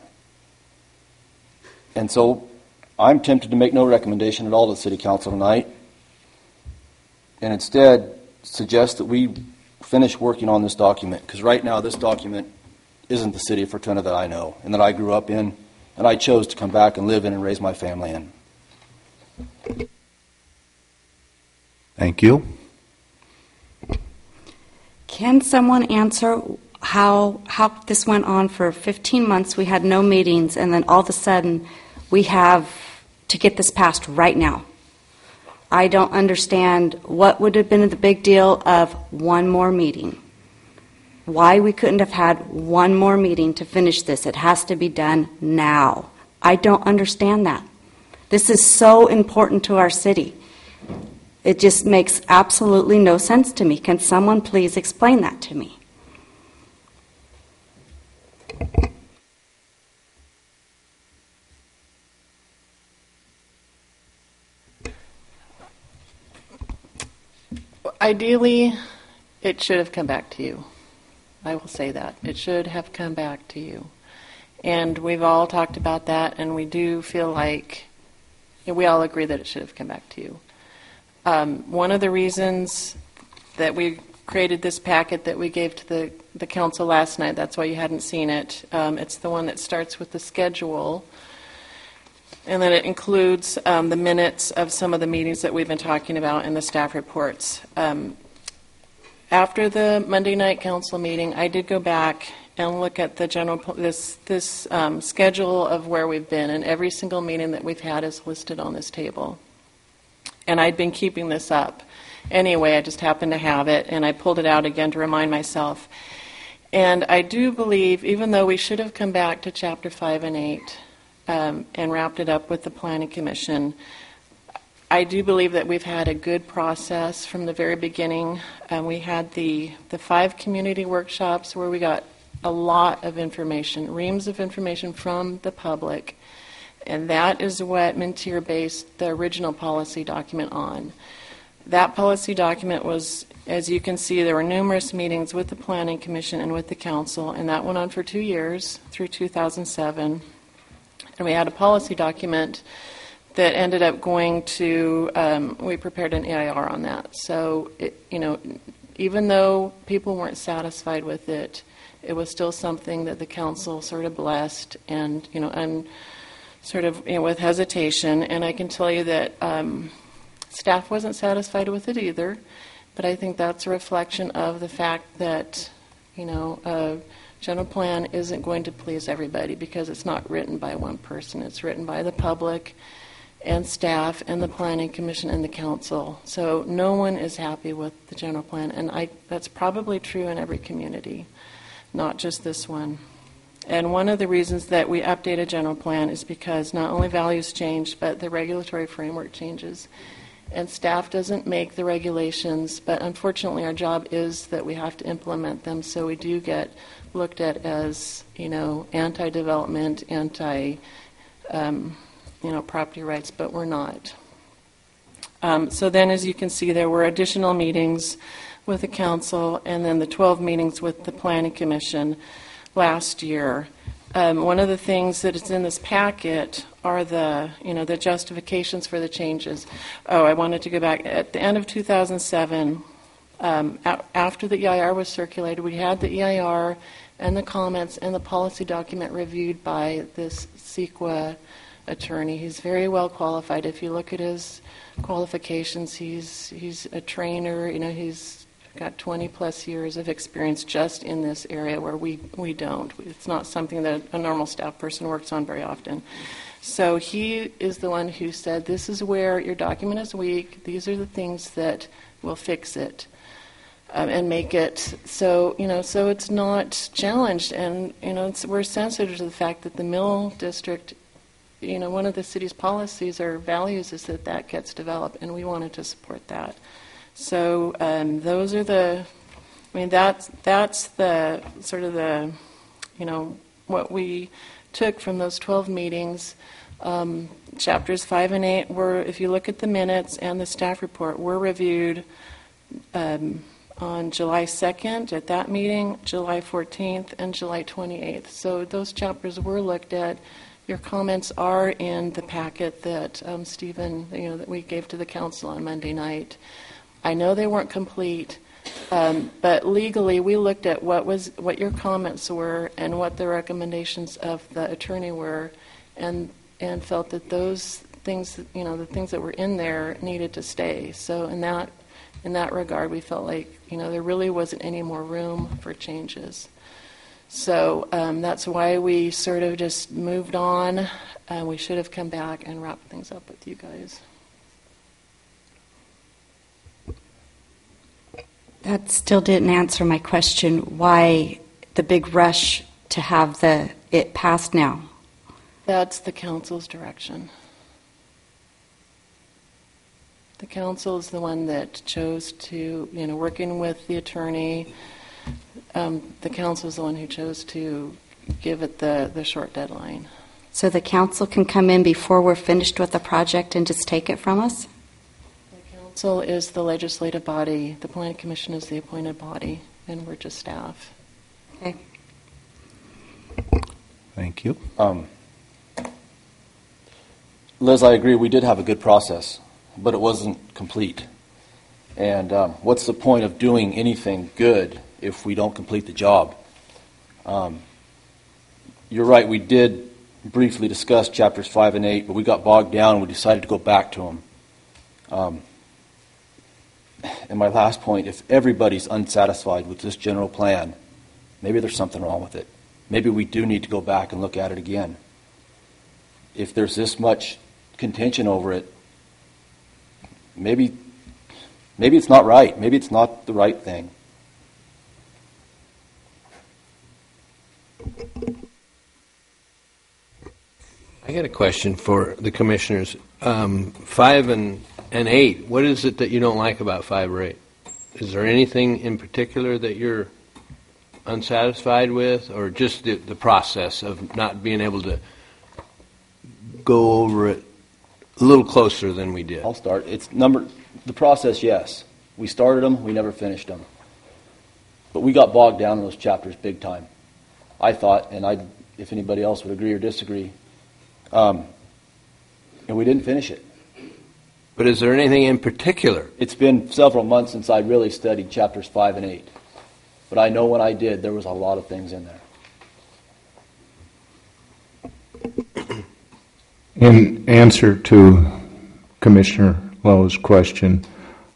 And so I'm tempted to make no recommendation at all to the City Council tonight, and instead suggest that we finish working on this document, because right now this document isn't the city of Fortuna that I know and that I grew up in and I chose to come back and live in and raise my family in. Thank you. Can someone answer how this went on for 15 months? We had no meetings, and then all of a sudden we have to get this passed right now. I don't understand what would have been the big deal of one more meeting. Why we couldn't have had one more meeting to finish this. It has to be done now. I don't understand that. This is so important to our city. It just makes absolutely no sense to me. Can someone please explain that to me? Ideally, it should have come back to you. I will say that. It should have come back to you. And we've all talked about that, and we do feel like we all agree that it should have come back to you. One of the reasons that we created this packet that we gave to the council last night, that's why you hadn't seen it, it's the one that starts with the schedule, and then it includes the minutes of some of the meetings that we've been talking about and the staff reports. After the Monday night council meeting, I did go back and look at the this schedule of where we've been, and every single meeting that we've had is listed on this table. And I'd been keeping this up. Anyway, I just happened to have it, and I pulled it out again to remind myself. And I do believe, even though we should have come back to Chapter 5 and 8 and wrapped it up with the Planning Commission, I do believe that we've had a good process from the very beginning. We had the 5 community workshops where we got a lot of information, reams of information from the public. And that is what Mintier based the original policy document on. That policy document was, as you can see, there were numerous meetings with the Planning Commission and with the Council, and that went on for 2 years, through 2007. And we had a policy document that ended up going to, we prepared an EIR on that. So, even though people weren't satisfied with it, it was still something that the Council sort of blessed, and, I'm sort of with hesitation, and I can tell you that staff wasn't satisfied with it either, but I think that's a reflection of the fact that, a general plan isn't going to please everybody because it's not written by one person. It's written by the public and staff and the Planning Commission and the Council. So no one is happy with the general plan, and that's probably true in every community, not just this one. And one of the reasons that we update a general plan is because not only values change, but the regulatory framework changes. And staff doesn't make the regulations, but unfortunately our job is that we have to implement them, so we do get looked at as, anti-development, property rights, but we're not. So then, as you can see, there were additional meetings with the Council, and then the 12 meetings with the Planning Commission last year. One of the things that is in this packet are the justifications for the changes. Oh, I wanted to go back. At the end of 2007, after the EIR was circulated, we had the EIR and the comments and the policy document reviewed by this CEQA attorney. He's very well qualified. If you look at his qualifications, he's a trainer. He's got 20 plus years of experience just in this area where we don't. It's not something that a normal staff person works on very often. So he is the one who said, this is where your document is weak. These are the things that will fix it and make it so, so it's not challenged. And, we're sensitive to the fact that the Mill District, one of the city's policies or values is that gets developed, and we wanted to support that. So those are that's the sort of the, what we took from those 12 meetings. Chapters 5 and 8 were, if you look at the minutes and the staff report, were reviewed on July 2nd at that meeting, July 14th, and July 28th. So those chapters were looked at. Your comments are in the packet that Stephen, that we gave to the Council on Monday night. I know they weren't complete, but legally we looked at what your comments were and what the recommendations of the attorney were, and felt that those things, the things that were in there needed to stay. So in that regard, we felt like, there really wasn't any more room for changes. So that's why we sort of just moved on. We should have come back and wrapped things up with you guys. That still didn't answer my question, why the big rush to have it passed now? That's the council's direction. The council is the one that chose to, working with the attorney, the council is the one who chose to give it the short deadline. So the council can come in before we're finished with the project and just take it from us? The council is the legislative body. The planning commission is the appointed body, and we're just staff. Okay. Thank you. Liz, I agree. We did have a good process, but it wasn't complete. And what's the point of doing anything good if we don't complete the job? You're right. We did briefly discuss chapters 5 and 8, but we got bogged down and we decided to go back to them. And my last point, if everybody's unsatisfied with this general plan, maybe there's something wrong with it. Maybe we do need to go back and look at it again. If there's this much contention over it, maybe it's not right. Maybe it's not the right thing. I got a question for the commissioners. 5 and 8, what is it that you don't like about 5 or 8? Is there anything in particular that you're unsatisfied with, or just the process of not being able to go over it a little closer than we did? I'll start. The process, yes. We started them, we never finished them. But we got bogged down in those chapters big time. I thought, and if anybody else would agree or disagree, and we didn't finish it. But is there anything in particular? It's been several months since I really studied chapters 5 and 8. But I know when I did, there was a lot of things in there. In answer to Commissioner Lowe's question,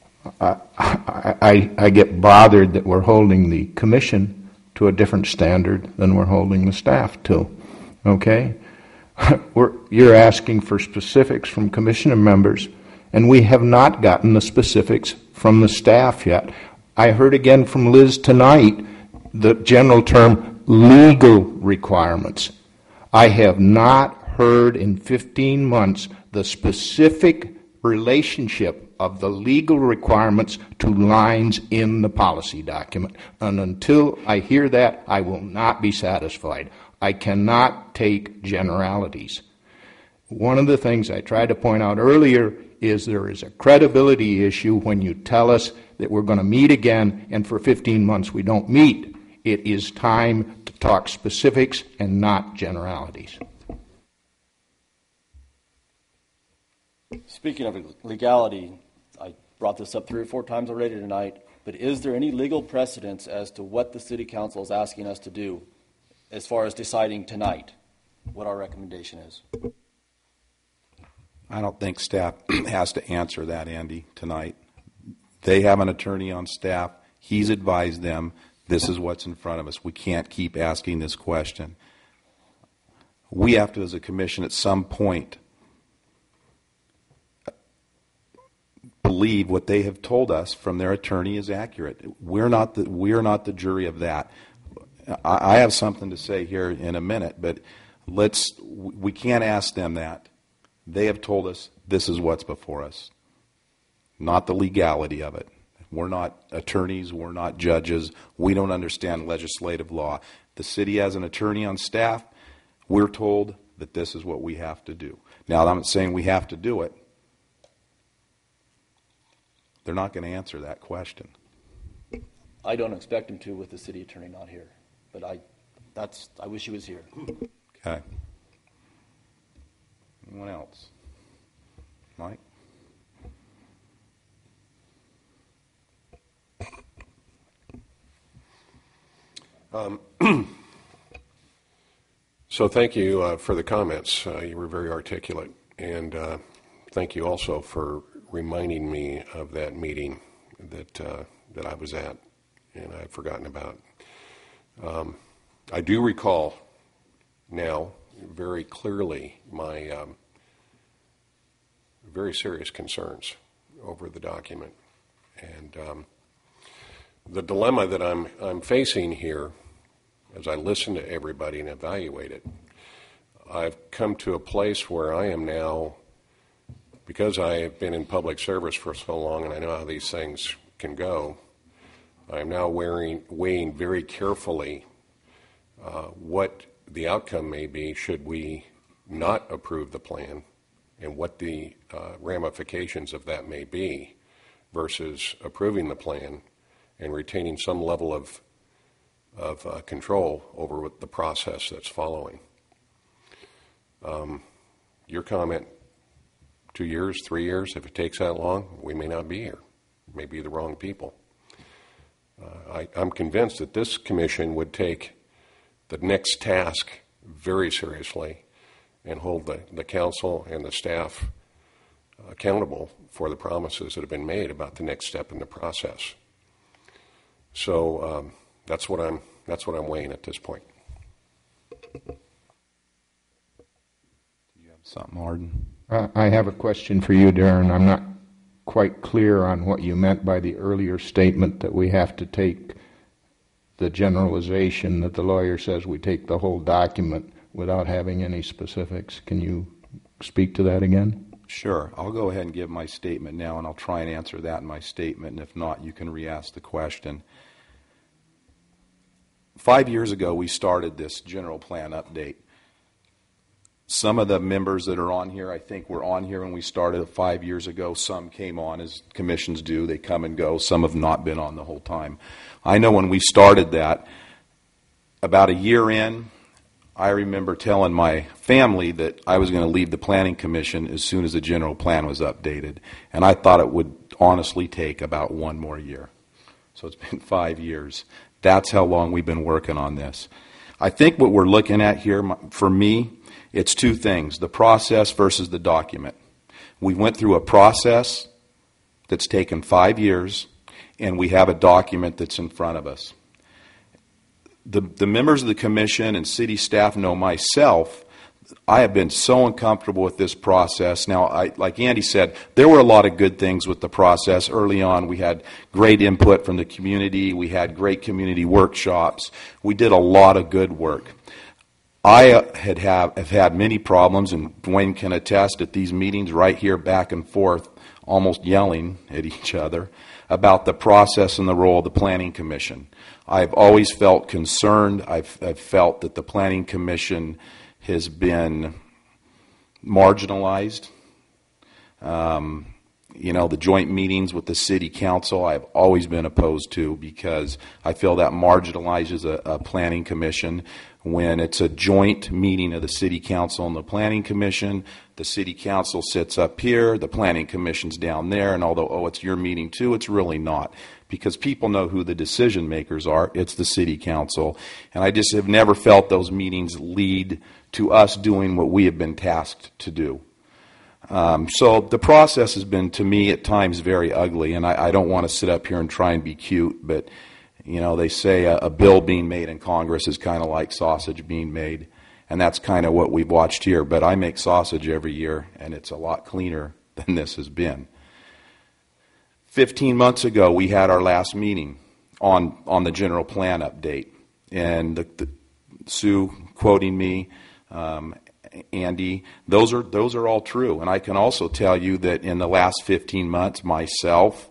I get bothered that we're holding the commission to a different standard than we're holding the staff to. Okay? You're asking for specifics from commissioner members, and we have not gotten the specifics from the staff yet. I heard again from Liz tonight the general term legal requirements. I have not heard in 15 months the specific relationship of the legal requirements to lines in the policy document. And until I hear that, I will not be satisfied. I cannot take generalities. One of the things I tried to point out earlier is there is a credibility issue when you tell us that we're going to meet again and for 15 months we don't meet. It is time to talk specifics and not generalities. Speaking of legality, I brought this up 3 or 4 times already tonight, but is there any legal precedence as to what the City Council is asking us to do as far as deciding tonight what our recommendation is? I don't think staff has to answer that, Andy, tonight. They have an attorney on staff. He's advised them this is what's in front of us. We can't keep asking this question. We have to, as a commission, at some point, believe what they have told us from their attorney is accurate. We're not the jury of that. I have something to say here in a minute, but we can't ask them that. They have told us this is what's before us, not the legality of it. We're not attorneys. We're not judges. We don't understand legislative law. The city has an attorney on staff. We're told that this is what we have to do. Now, I'm not saying we have to do it. They're not going to answer that question. I don't expect him to with the city attorney not here, but I wish he was here. Okay. Anyone else? Mike? So thank you for the comments. You were very articulate. And thank you also for reminding me of that meeting that I was at and I'd forgotten about. I do recall now very clearly my very serious concerns over the document. And the dilemma that I'm facing here as I listen to everybody and evaluate it, I've come to a place where I am now, because I have been in public service for so long and I know how these things can go, I am now weighing very carefully what the outcome may be should we not approve the plan and what the ramifications of that may be versus approving the plan and retaining some level of control over the process that's following. Your comment, 2 years, 3 years, if it takes that long, we may not be here. We may be the wrong people. I'm convinced that this commission would take the next task very seriously and hold the council and the staff accountable for the promises that have been made about the next step in the process. So that's what I'm weighing at this point. Do you have something, Arden? I have a question for you, Darren. I'm not quite clear on what you meant by the earlier statement that we have to take the generalization that the lawyer says we take the whole document without having any specifics. Can you speak to that again? Sure. I'll go ahead and give my statement now, and I'll try and answer that in my statement, and if not, you can re-ask the question. 5 years ago, we started this general plan update. Some of the members that are on here, I think, were on here when we started it 5 years ago. Some came on, as commissions do. They come and go. Some have not been on the whole time. I know when we started that, about a year in, I remember telling my family that I was going to leave the Planning Commission as soon as the general plan was updated. And I thought it would honestly take about 1 more year. So it's been 5 years. That's how long we've been working on this. I think what we're looking at here, for me, it's two things, the process versus the document. We went through a process that's taken 5 years, and we have a document that's in front of us. The members of the commission and city staff know myself, I have been so uncomfortable with this process. Now, like Andy said, there were a lot of good things with the process. Early on, we had great input from the community. We had great community workshops. We did a lot of good work. I have had many problems, and Dwayne can attest at these meetings right here back and forth, almost yelling at each other about the process and the role of the Planning Commission. I've always felt concerned. I've felt that the Planning Commission has been marginalized. The joint meetings with the city council I've always been opposed to because I feel that marginalizes a planning commission. When it's a joint meeting of the city council and the planning commission, the city council sits up here, the planning commission's down there, and although, it's your meeting too, it's really not. Because people know who the decision makers are. It's the city council. And I just have never felt those meetings lead to us doing what we have been tasked to do. So the process has been, to me, at times very ugly. And I don't want to sit up here and try and be cute, but, they say a bill being made in Congress is kind of like sausage being made. And that's kind of what we've watched here. But I make sausage every year, and it's a lot cleaner than this has been. 15 months ago, we had our last meeting on the general plan update. And Sue quoting me, Andy, those are all true. And I can also tell you that in the last 15 months, myself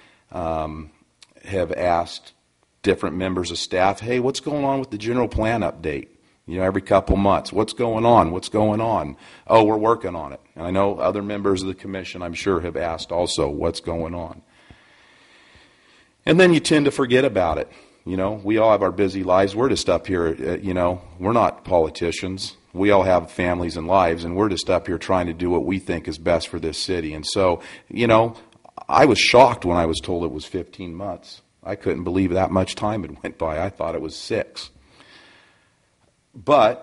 have asked different members of staff, hey, what's going on with the general plan update? Every couple months, what's going on? What's going on? Oh, we're working on it. And I know other members of the commission, I'm sure, have asked also, what's going on? And then you tend to forget about it. We all have our busy lives. We're just up here, we're not politicians. We all have families and lives, and we're just up here trying to do what we think is best for this city. And so, I was shocked when I was told it was 15 months. I couldn't believe that much time had went by. I thought it was 6. But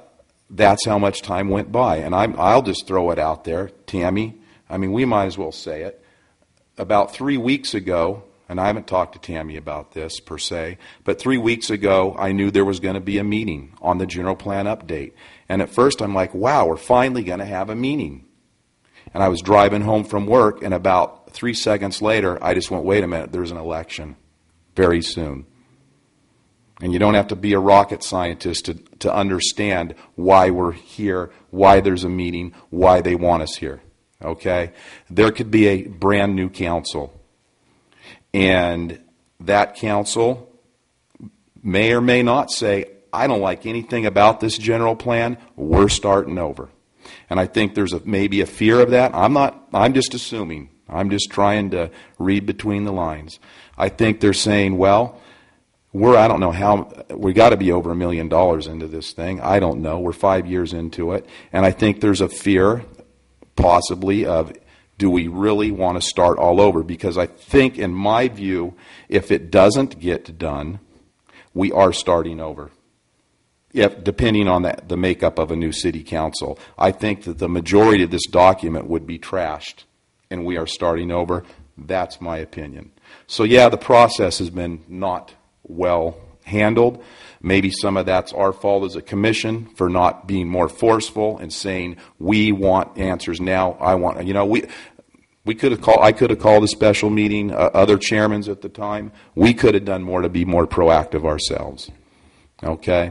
that's how much time went by. And I'll just throw it out there, Tammy. I mean, we might as well say it. About 3 weeks ago, and I haven't talked to Tammy about this per se, but 3 weeks ago I knew there was going to be a meeting on the general plan update. And at first I'm like, wow, we're finally going to have a meeting. And I was driving home from work, and about 3 seconds later, I just went, wait a minute, there's an election very soon. And you don't have to be a rocket scientist to understand why we're here, why there's a meeting, why they want us here. Okay? There could be a brand new council. And that council may or may not say, I don't like anything about this general plan, we're starting over. And I think there's maybe a fear of that. I'm just assuming. I'm just trying to read between the lines. I think they're saying, well, I don't know how, we got to be over $1 million into this thing. I don't know. We're 5 years into it. And I think there's a fear, possibly, of do we really want to start all over? Because I think, in my view, if it doesn't get done, we are starting over. Depending on the makeup of a new city council. I think that the majority of this document would be trashed, and we are starting over. That's my opinion. So yeah, the process has been not well handled. Maybe some of that's our fault as a commission for not being more forceful and saying, we want answers now. I could have called a special meeting, other chairmans at the time. We could have done more to be more proactive ourselves. Okay?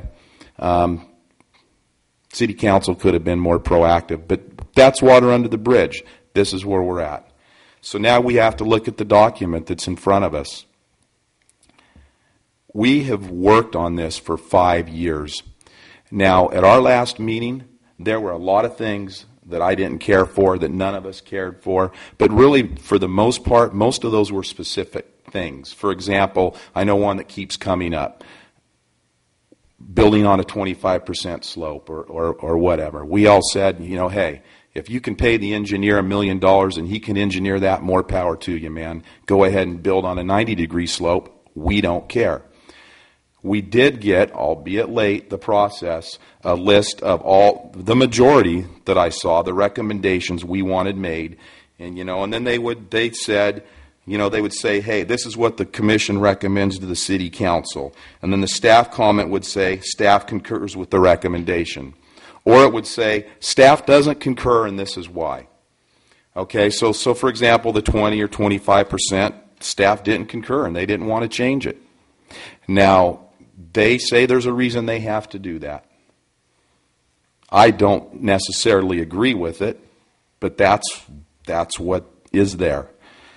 City council could have been more proactive, but that's water under the bridge. This is where we're at. So now we have to look at the document that's in front of us. We have worked on this for 5 years. Now, at our last meeting, there were a lot of things that I didn't care for, that none of us cared for, but really, for the most part, most of those were specific things. For example, I know one that keeps coming up. Building on a 25% slope or whatever. We all said, hey, if you can pay the engineer $1 million and he can engineer that, more power to you, man. Go ahead and build on a 90-degree slope. We don't care. We did get, albeit late, the process, a list of the majority that I saw, the recommendations we wanted made. And, and then they would say, hey, this is what the commission recommends to the city council. And then the staff comment would say, staff concurs with the recommendation. Or it would say, staff doesn't concur and this is why. Okay, so for example, the 20 or 25%, staff didn't concur and they didn't want to change it. Now, they say there's a reason they have to do that. I don't necessarily agree with it, but that's what is there.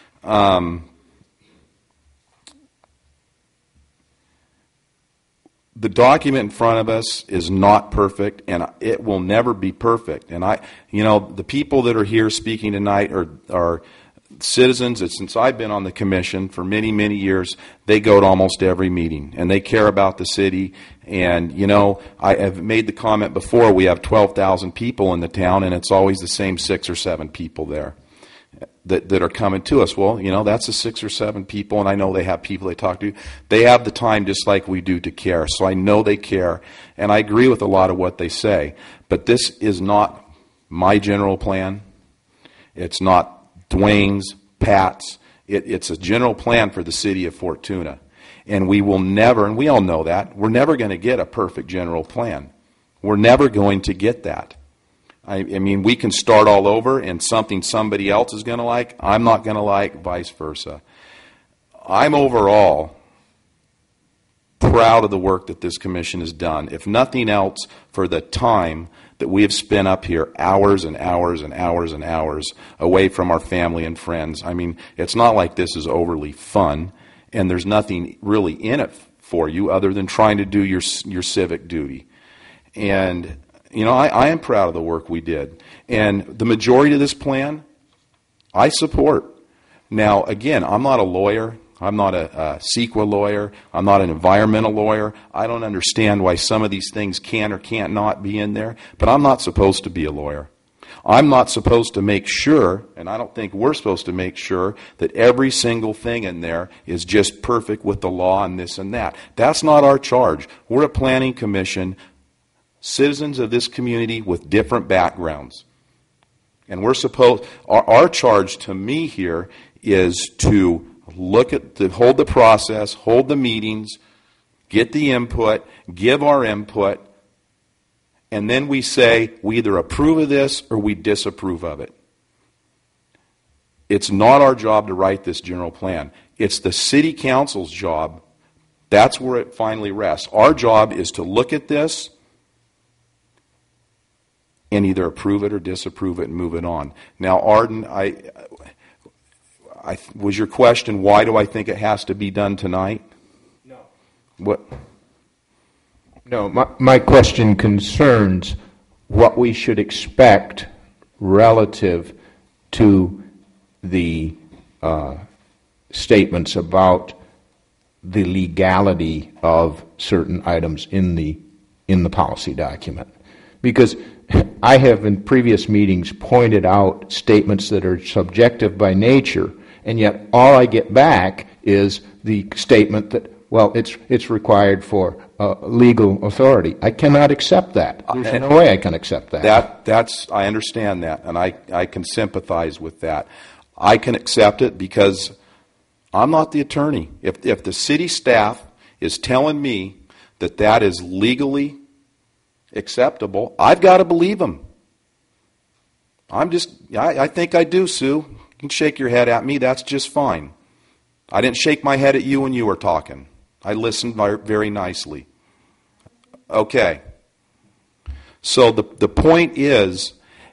The document in front of us is not perfect, and it will never be perfect. And the people that are here speaking tonight are citizens that, since I've been on the commission for many, many years, they go to almost every meeting, and they care about the city. And, I have made the comment before, we have 12,000 people in the town, and it's always the same 6 or 7 people there that are coming to us. Well, that's the 6 or 7 people, and I know they have people they talk to. They have the time just like we do to care, so I know they care. And I agree with a lot of what they say. But this is not my general plan. It's not Dwayne's, Pat's. It's a general plan for the city of Fortuna. And we will never, and we all know that, we're never going to get a perfect general plan. We're never going to get that. I mean, we can start all over and something somebody else is going to like, I'm not going to like, vice versa. I'm overall proud of the work that this commission has done. If nothing else, for the time that we have spent up here, hours and hours and hours and hours away from our family and friends. I mean, it's not like this is overly fun, and there's nothing really in it for you other than trying to do your civic duty. And I am proud of the work we did. And the majority of this plan, I support. Now, again, I'm not a lawyer. I'm not a CEQA lawyer. I'm not an environmental lawyer. I don't understand why some of these things can or can't not be in there. But I'm not supposed to be a lawyer. I'm not supposed to make sure, and I don't think we're supposed to make sure, that every single thing in there is just perfect with the law and this and that. That's not our charge. We're a planning commission citizens of this community with different backgrounds. And we're supposed, our charge to me here is to hold the process, hold the meetings, get the input, give our input, and then we say we either approve of this or we disapprove of it. It's not our job to write this general plan. It's the city council's job. That's where it finally rests. Our job is to look at this and either approve it or disapprove it and move it on. Now, Arden, was your question, why do I think it has to be done tonight? No. What? No, my question concerns what we should expect relative to the statements about the legality of certain items in the policy document. Because I have in previous meetings pointed out statements that are subjective by nature, and yet all I get back is the statement that, well, it's required for legal authority. I cannot accept that. There's no way I can accept that. I understand that, and I can sympathize with that. I can accept it because I'm not the attorney. If the city staff is telling me that that is legally acceptable, I've got to believe them. I think I do, Sue. You can shake your head at me. That's just fine. I didn't shake my head at you when you were talking. I listened very nicely. Okay. So the point is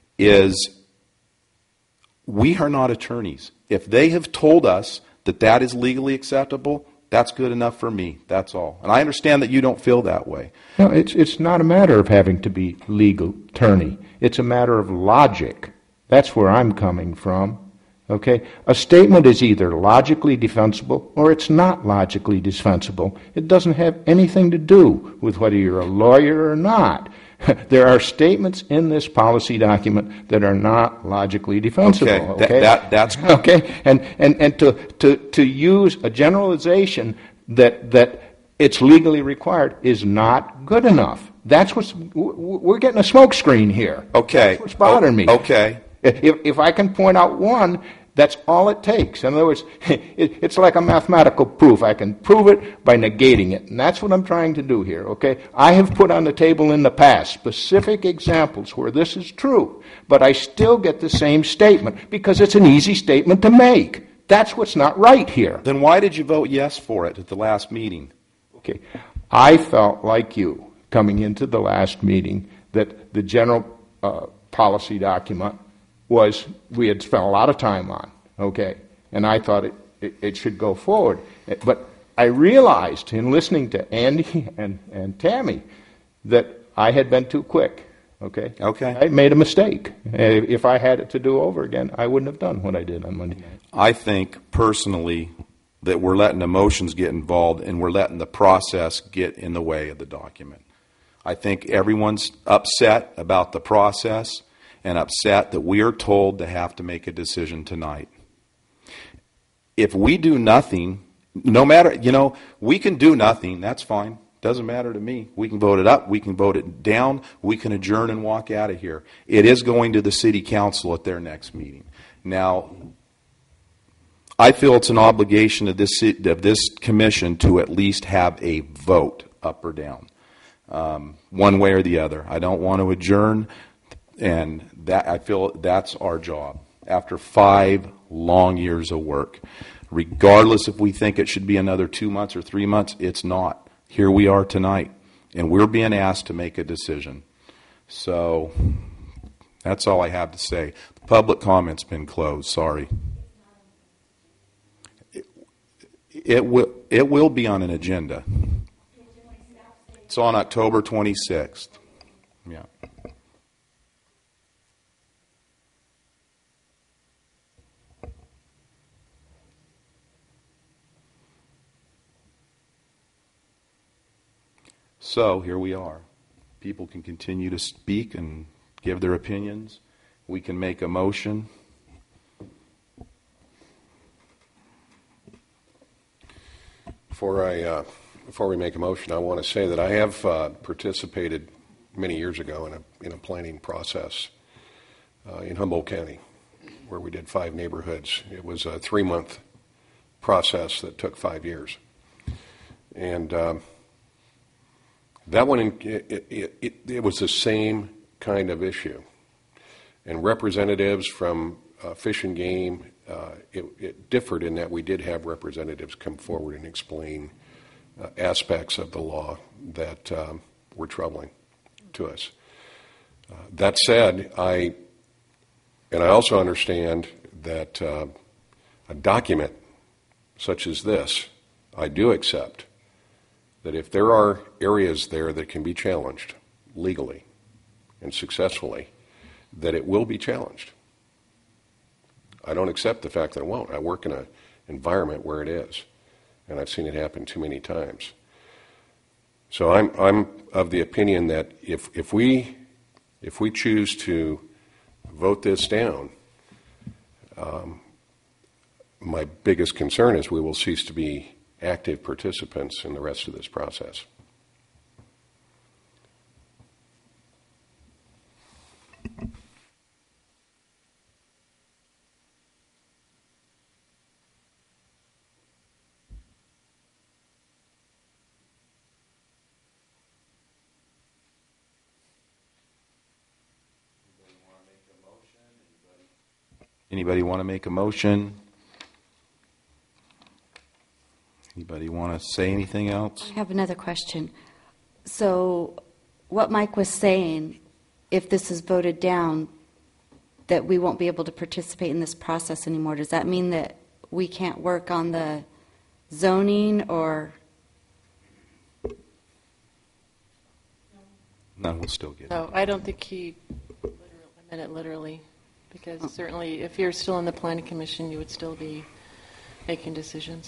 we are not attorneys. If they have told us that that is legally acceptable, that's good enough for me. That's all. And I understand that you don't feel that way. No, it's not a matter of having to be legal attorney. It's a matter of logic. That's where I'm coming from. Okay? A statement is either logically defensible or it's not logically defensible. It doesn't have anything to do with whether you're a lawyer or not. There are statements in this policy document that are not logically defensible. Okay, that's okay. And to use a generalization that it's legally required is not good enough. That's we're getting a smokescreen here. Okay, that's what's bothering me. Okay, if I can point out one, that's all it takes. In other words, it's like a mathematical proof. I can prove it by negating it. And that's what I'm trying to do here, okay? I have put on the table in the past specific examples where this is true, but I still get the same statement because it's an easy statement to make. That's what's not right here. Then why did you vote yes for it at the last meeting? Okay. I felt like you, coming into the last meeting, that the general policy document we had spent a lot of time on, okay, and I thought it should go forward. But I realized in listening to Andy and Tammy that I had been too quick, okay? Okay. I made a mistake. If I had it to do over again, I wouldn't have done what I did on Monday night. I think, personally, that we're letting emotions get involved and we're letting the process get in the way of the document. I think everyone's upset about the process and upset that we are told to have to make a decision tonight. If we do nothing, no matter, we can do nothing, that's fine. Doesn't matter to me. We can vote it up, we can vote it down, we can adjourn and walk out of here. It is going to the city council at their next meeting. Now, I feel it's an obligation of this commission to at least have a vote up or down, one way or the other. I don't want to adjourn. And that I feel that's our job. After 5 long years of work, regardless if we think it should be another 2 months or 3 months, it's not. Here we are tonight, and we're being asked to make a decision. So that's all I have to say. The public comment's been closed. Sorry. It will be on an agenda. It's on October 26th. Yeah. So here we are. People can continue to speak and give their opinions. We can make a motion. Before we make a motion, I want to say that I have participated many years ago in a planning process in Humboldt County, where we did 5 neighborhoods. It was a 3-month process that took 5 years. And that one, it was the same kind of issue. And representatives from Fish and Game, it differed in that we did have representatives come forward and explain aspects of the law that were troubling to us. That said, I also understand that a document such as this, I do accept that if there are areas there that can be challenged legally and successfully, that it will be challenged. I don't accept the fact that it won't. I work in an environment where it is, and I've seen it happen too many times. So I'm of the opinion that if we choose to vote this down, my biggest concern is we will cease to be active participants in the rest of this process. Anybody want to make a motion? Anybody want to say anything else? I have another question. So what Mike was saying, if this is voted down, that we won't be able to participate in this process anymore, does that mean that we can't work on the zoning or? No, we'll still get it. No, I don't think he meant it literally, because certainly if you're still in the planning commission, you would still be making decisions.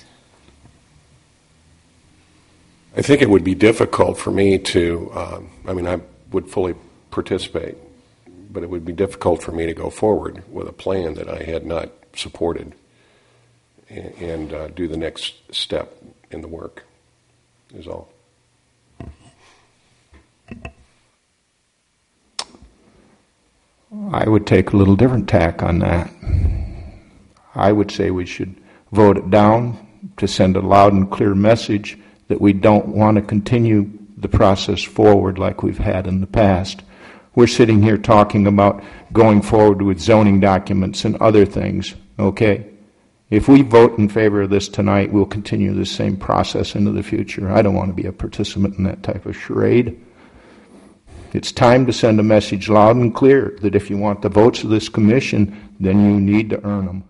I think it would be difficult for me to, I would fully participate, but it would be difficult for me to go forward with a plan that I had not supported and do the next step in the work, is all. I would take a little different tack on that. I would say we should vote it down to send a loud and clear message that we don't want to continue the process forward like we've had in the past. We're sitting here talking about going forward with zoning documents and other things, okay? If we vote in favor of this tonight, we'll continue this same process into the future. I don't want to be a participant in that type of charade. It's time to send a message loud and clear that if you want the votes of this commission, then you need to earn them.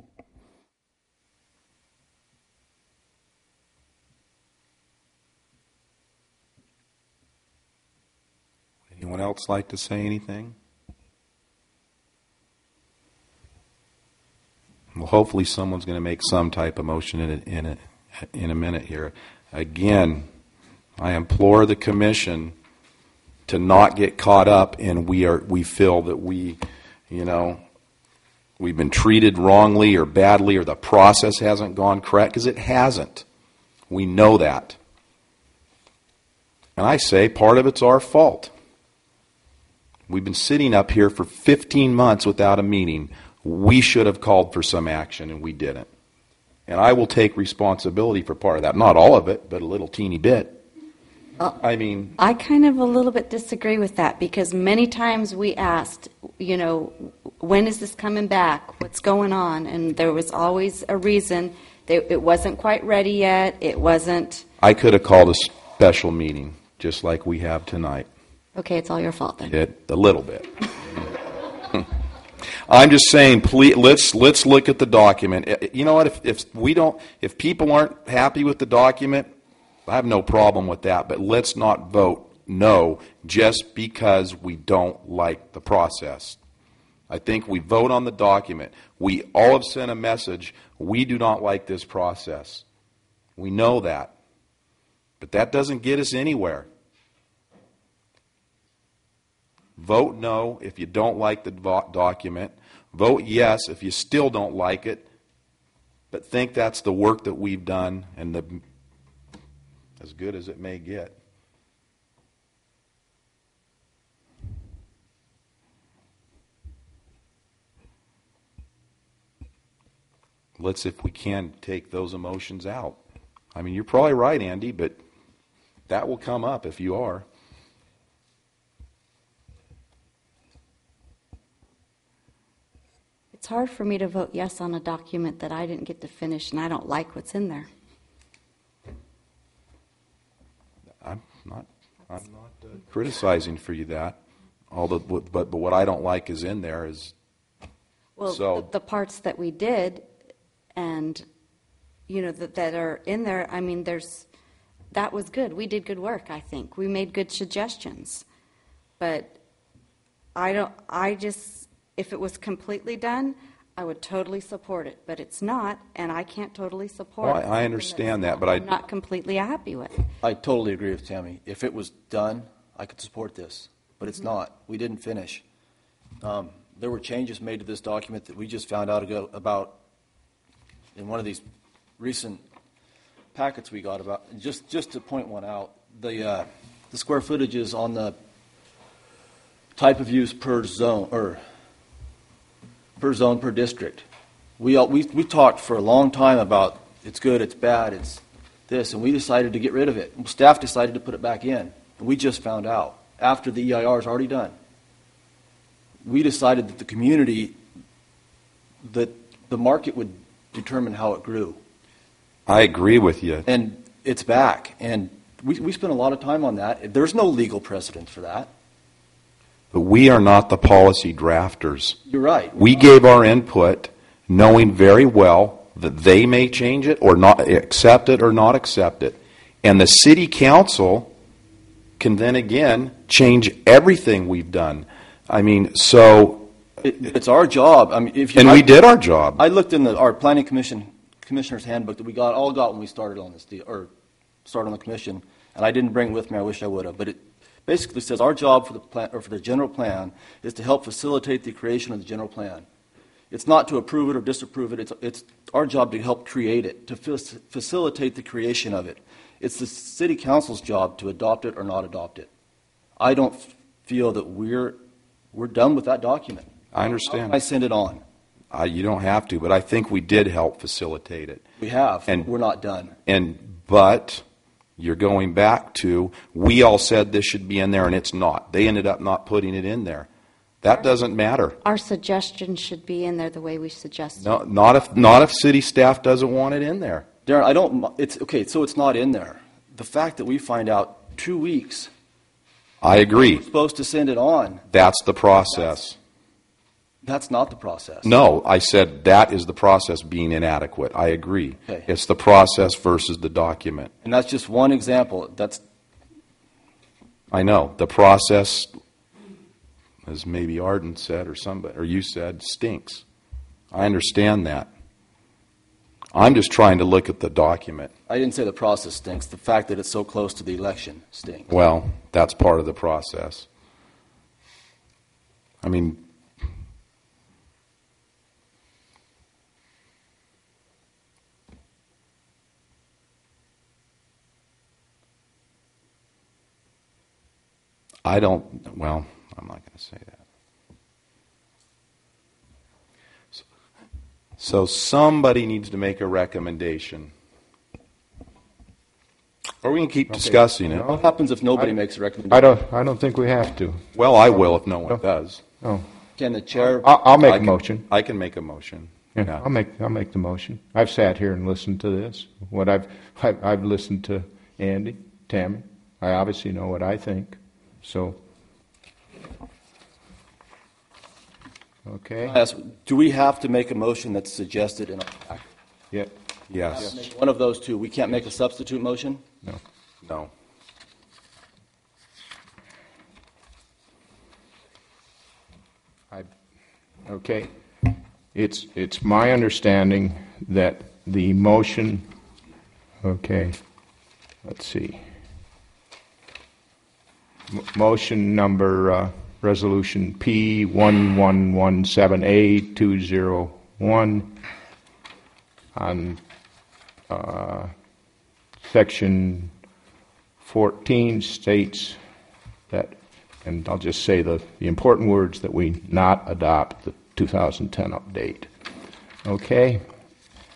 Anyone else like to say anything? Well, hopefully someone's going to make some type of motion in a minute here. Again, I implore the commission to not get caught up in we feel that we've been treated wrongly or badly or the process hasn't gone correct, because it hasn't. We know that. And I say part of it's our fault. We've been sitting up here for 15 months without a meeting. We should have called for some action, and we didn't. And I will take responsibility for part of that. Not all of it, but a little teeny bit. I kind of a little bit disagree with that, because many times we asked, when is this coming back? What's going on? And there was always a reason. It wasn't quite ready yet. It wasn't. I could have called a special meeting, just like we have tonight. Okay, it's all your fault then. A little bit. I'm just saying, please, let's look at the document. You know what? If people aren't happy with the document, I have no problem with that. But let's not vote no just because we don't like the process. I think we vote on the document. We all have sent a message. We do not like this process. We know that, but that doesn't get us anywhere. Vote no if you don't like the document. Vote yes if you still don't like it, but think that's the work that we've done and as good as it may get. let's, if we can, take those emotions out. I mean, you're probably right, Andy, but that will come up if you are. It's hard for me to vote yes on a document that I didn't get to finish and I don't like what's in there. I'm not criticizing for you that. But what I don't like is in there is. Well, so the parts that we did, and that are in there. I mean, that was good. We did good work. I think we made good suggestions, but if it was completely done, I would totally support it. But it's not, and I can't totally support it. I understand that, but I'm not completely happy with it. I totally agree with Tammy. If it was done, I could support this, but it's not. We didn't finish. There were changes made to this document that we just found out about in one of these recent packets we got about. Just to point one out, the square footages on the type of use per zone per district. We talked for a long time about it's good, it's bad, it's this, and we decided to get rid of it. Staff decided to put it back in, and we just found out after the EIR is already done. We decided that the community, that the market would determine how it grew. I agree with you. And it's back, and we spent a lot of time on that. There's no legal precedent for that. But we are not the policy drafters. You're right. We gave our input knowing very well that they may change it or not accept it or not accept it. And the city council can then again change everything we've done. I mean, so it's our job. I mean, we did our job. I looked in our planning commissioner's handbook that we got when we started on this deal, or started on the commission, and I didn't bring it with me. I wish I would have, but it basically says our job for the plan, or for the general plan, is to help facilitate the creation of the general plan. It's not to approve it or disapprove it. It's our job to help create it, to facilitate the creation of it. It's the city council's job to adopt it or not adopt it. I don't feel that we're done with that document. I understand. I send it on. You don't have to, but I think we did help facilitate it. We have, and we're not done. But you're going back to, we all said this should be in there, and it's not. They ended up not putting it in there. That doesn't matter. Our suggestion should be in there the way we suggested. No, not if city staff doesn't want it in there. Darren, it's okay, so it's not in there. The fact that we find out 2 weeks. I agree. We're supposed to send it on. That's the process. That's not the process. No, I said that is the process being inadequate. I agree. Okay. It's the process versus the document. And that's just one example. I know. The process, as maybe Arden said or you said, stinks. I understand that. I'm just trying to look at the document. I didn't say the process stinks. The fact that it's so close to the election stinks. Well, that's part of the process. I mean, I'm not going to say that. So somebody needs to make a recommendation. Or we can keep discussing it. What happens if nobody makes a recommendation? I don't think we have to. Well, I will if no one does. Oh. Can the chair? I'll make a motion. I can make a motion. Yeah. I'll make the motion. I've sat here and listened to this. I've listened to Andy, Tammy. I obviously know what I think. So, okay. Do we have to make a motion that's suggested in our packet? Yep. Yes. One of those two. We can't make a substitute motion? No. Okay. It's my understanding that the motion. Okay. Let's see. Motion number resolution P1117A201 on section 14 states that, and I'll just say the important words, that we not adopt the 2010 update. Okay?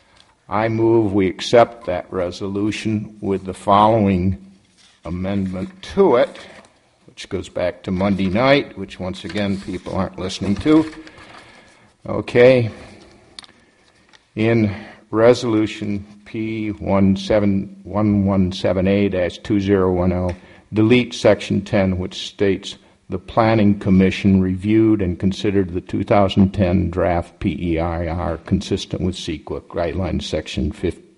I move we accept that resolution with the following amendment to it, which goes back to Monday night, which once again people aren't listening to. Okay. In Resolution P1178-2010, delete Section 10, which states the Planning Commission reviewed and considered the 2010 draft PEIR consistent with CEQA Guidelines Section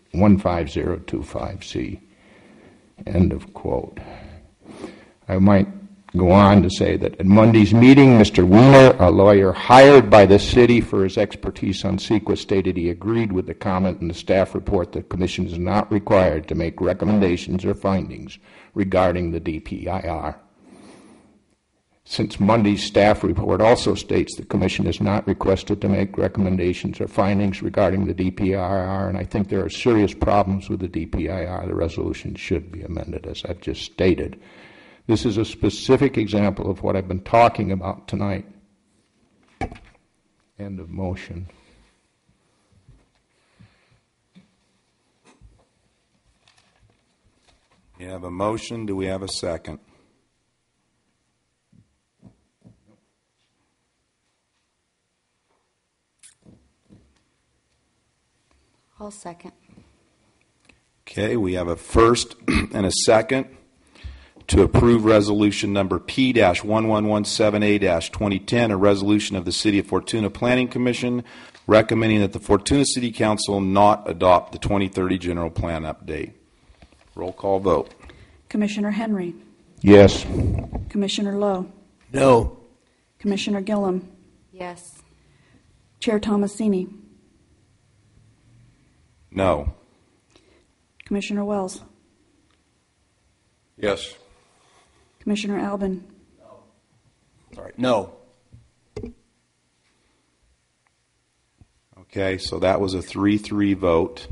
15025C. End of quote. I might go on to say that at Monday's meeting, Mr. Wiener, a lawyer hired by the city for his expertise on CEQA, stated he agreed with the comment in the staff report that the Commission is not required to make recommendations or findings regarding the DPIR. Since Monday's staff report also states the Commission is not requested to make recommendations or findings regarding the DPIR, and I think there are serious problems with the DPIR, the resolution should be amended, as I've just stated. This is a specific example of what I've been talking about tonight. End of motion. We have a motion. Do we have a second? I'll second. Okay, we have a first and a second to approve resolution number P-11178-2010, a resolution of the City of Fortuna Planning Commission recommending that the Fortuna City Council not adopt the 2030 General Plan update. Roll call vote. Commissioner Henry. Yes. Commissioner Lowe. No. Commissioner Gillum. Yes. Chair Tomasini. No. Commissioner Wells. Yes. Commissioner Albin. Sorry. No. Okay, so that was a 3-3 vote.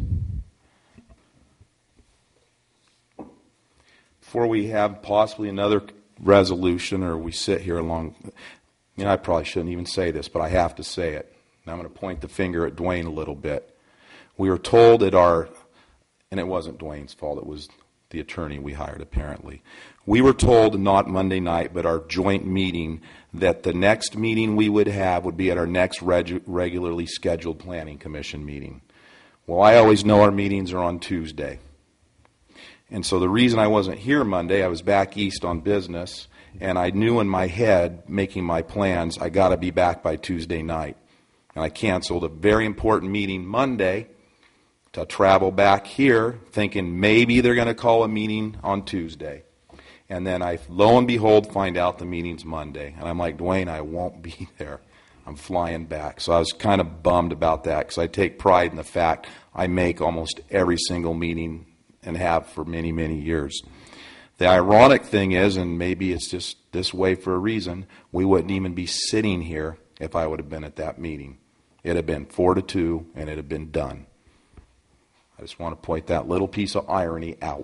Before we have possibly another resolution, or we sit here long, I probably shouldn't even say this, but I have to say it. And I'm going to point the finger at Dwayne a little bit. We were told at our, and it wasn't Dwayne's fault, it was the attorney we hired apparently. We were told, not Monday night, but our joint meeting, that the next meeting we would have would be at our next regularly scheduled Planning Commission meeting. Well, I always know our meetings are on Tuesday. And so the reason I wasn't here Monday, I was back east on business, and I knew in my head, making my plans, I got to be back by Tuesday night. And I canceled a very important meeting Monday to travel back here, thinking maybe they're going to call a meeting on Tuesday. And then I, lo and behold, find out the meeting's Monday. And I'm like, Dwayne, I won't be there. I'm flying back. So I was kind of bummed about that, because I take pride in the fact I make almost every single meeting and have for many, many years. The ironic thing is, and maybe it's just this way for a reason, we wouldn't even be sitting here if I would have been at that meeting. It would have been 4-2, and it would have been done. I just want to point that little piece of irony out.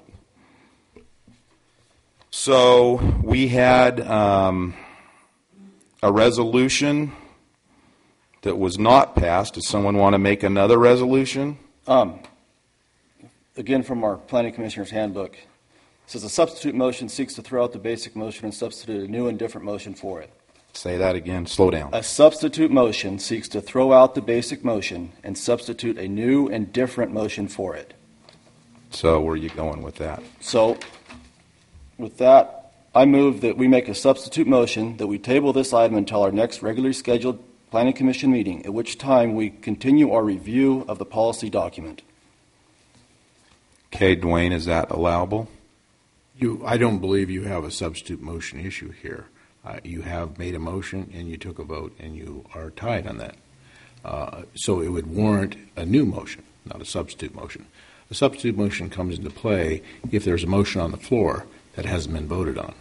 So we had a resolution that was not passed. Does someone want to make another resolution? Again, from our Planning Commissioner's Handbook, it says a substitute motion seeks to throw out the basic motion and substitute a new and different motion for it. Say that again. Slow down. A substitute motion seeks to throw out the basic motion and substitute a new and different motion for it. So where are you going with that? So with that, I move that we make a substitute motion that we table this item until our next regularly scheduled Planning Commission meeting, at which time we continue our review of the policy document. Okay, Dwayne, is that allowable? I don't believe you have a substitute motion issue here. You have made a motion and you took a vote and you are tied on that. So it would warrant a new motion, not a substitute motion. A substitute motion comes into play if there's a motion on the floor that hasn't been voted on.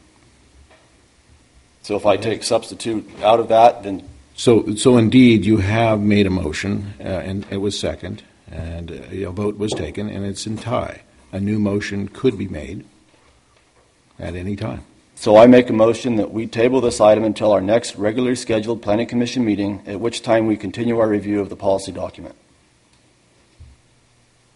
So if I take substitute out of that, then... So indeed, you have made a motion, and it was second, and a vote was taken, and it's in tie. A new motion could be made at any time. So I make a motion that we table this item until our next regularly scheduled Planning Commission meeting, at which time we continue our review of the policy document.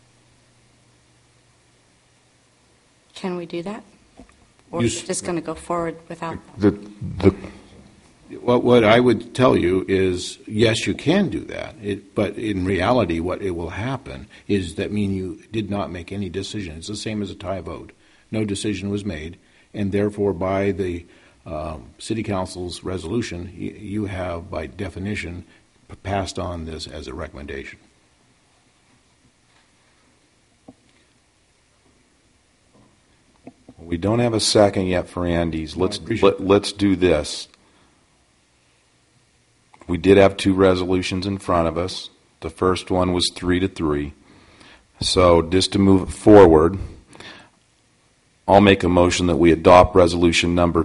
Can we do that? Or is it just going to go forward without The What I would tell you is, yes, you can do that, but in reality, what it will happen is that mean you did not make any decision. It's the same as a tie vote. No decision was made, and therefore, by the City Council's resolution, you have, by definition, passed on this as a recommendation. We don't have a second yet for Andy's. Let's do this. We did have two resolutions in front of us. The first one was 3-3. So just to move it forward, I'll make a motion that we adopt resolution number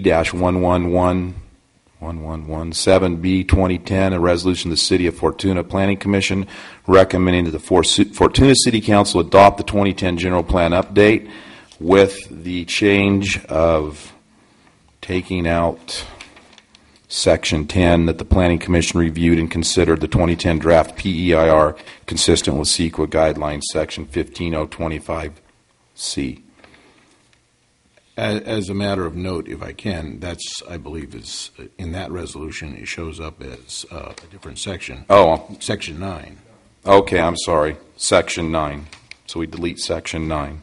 P-1117B 2010, a resolution of the City of Fortuna Planning Commission recommending that the Fortuna City Council adopt the 2010 General Plan update with the change of taking out Section 10, that the Planning Commission reviewed and considered the 2010 draft PEIR consistent with CEQA guidelines, Section 15025C. As a matter of note, if I can, that's, I believe, is in that resolution, it shows up as a different section. Oh. Section 9. Okay, I'm sorry. Section 9. So we delete Section 9.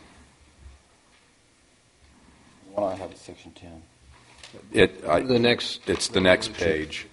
Well, I have Section 10. It's the next page.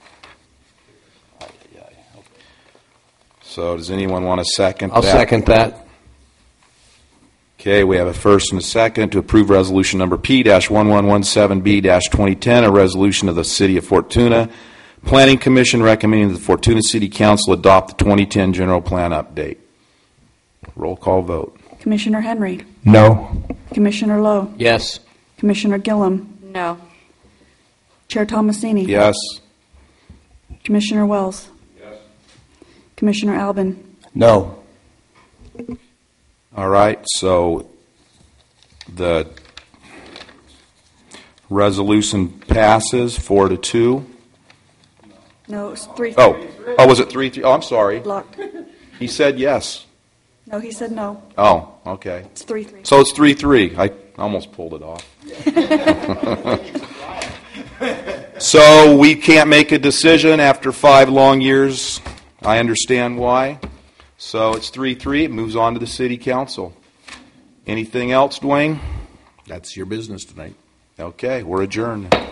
So does anyone want to second that? I'll second that. Okay, we have a first and a second to approve resolution number P-1117B-2010, a resolution of the City of Fortuna Planning Commission recommending that the Fortuna City Council adopt the 2010 General Plan update. Roll call vote. Commissioner Henry. No. Commissioner Lowe. Yes. Commissioner Gillum. No. Chair Tomasini. Yes. Commissioner Wells. Yes. Commissioner Albin. No. All right, so the resolution passes 4-2. No, it's 3-3. Oh, was it 3-3? Oh, I'm sorry. Blocked. He said yes. No, he said no. Oh, okay. It's 3-3. So it's 3-3. I almost pulled it off. So we can't make a decision after 5 long years. I understand why. So it's 3-3. It moves on to the City Council. Anything else, Dwayne? That's your business tonight. Okay, we're adjourned.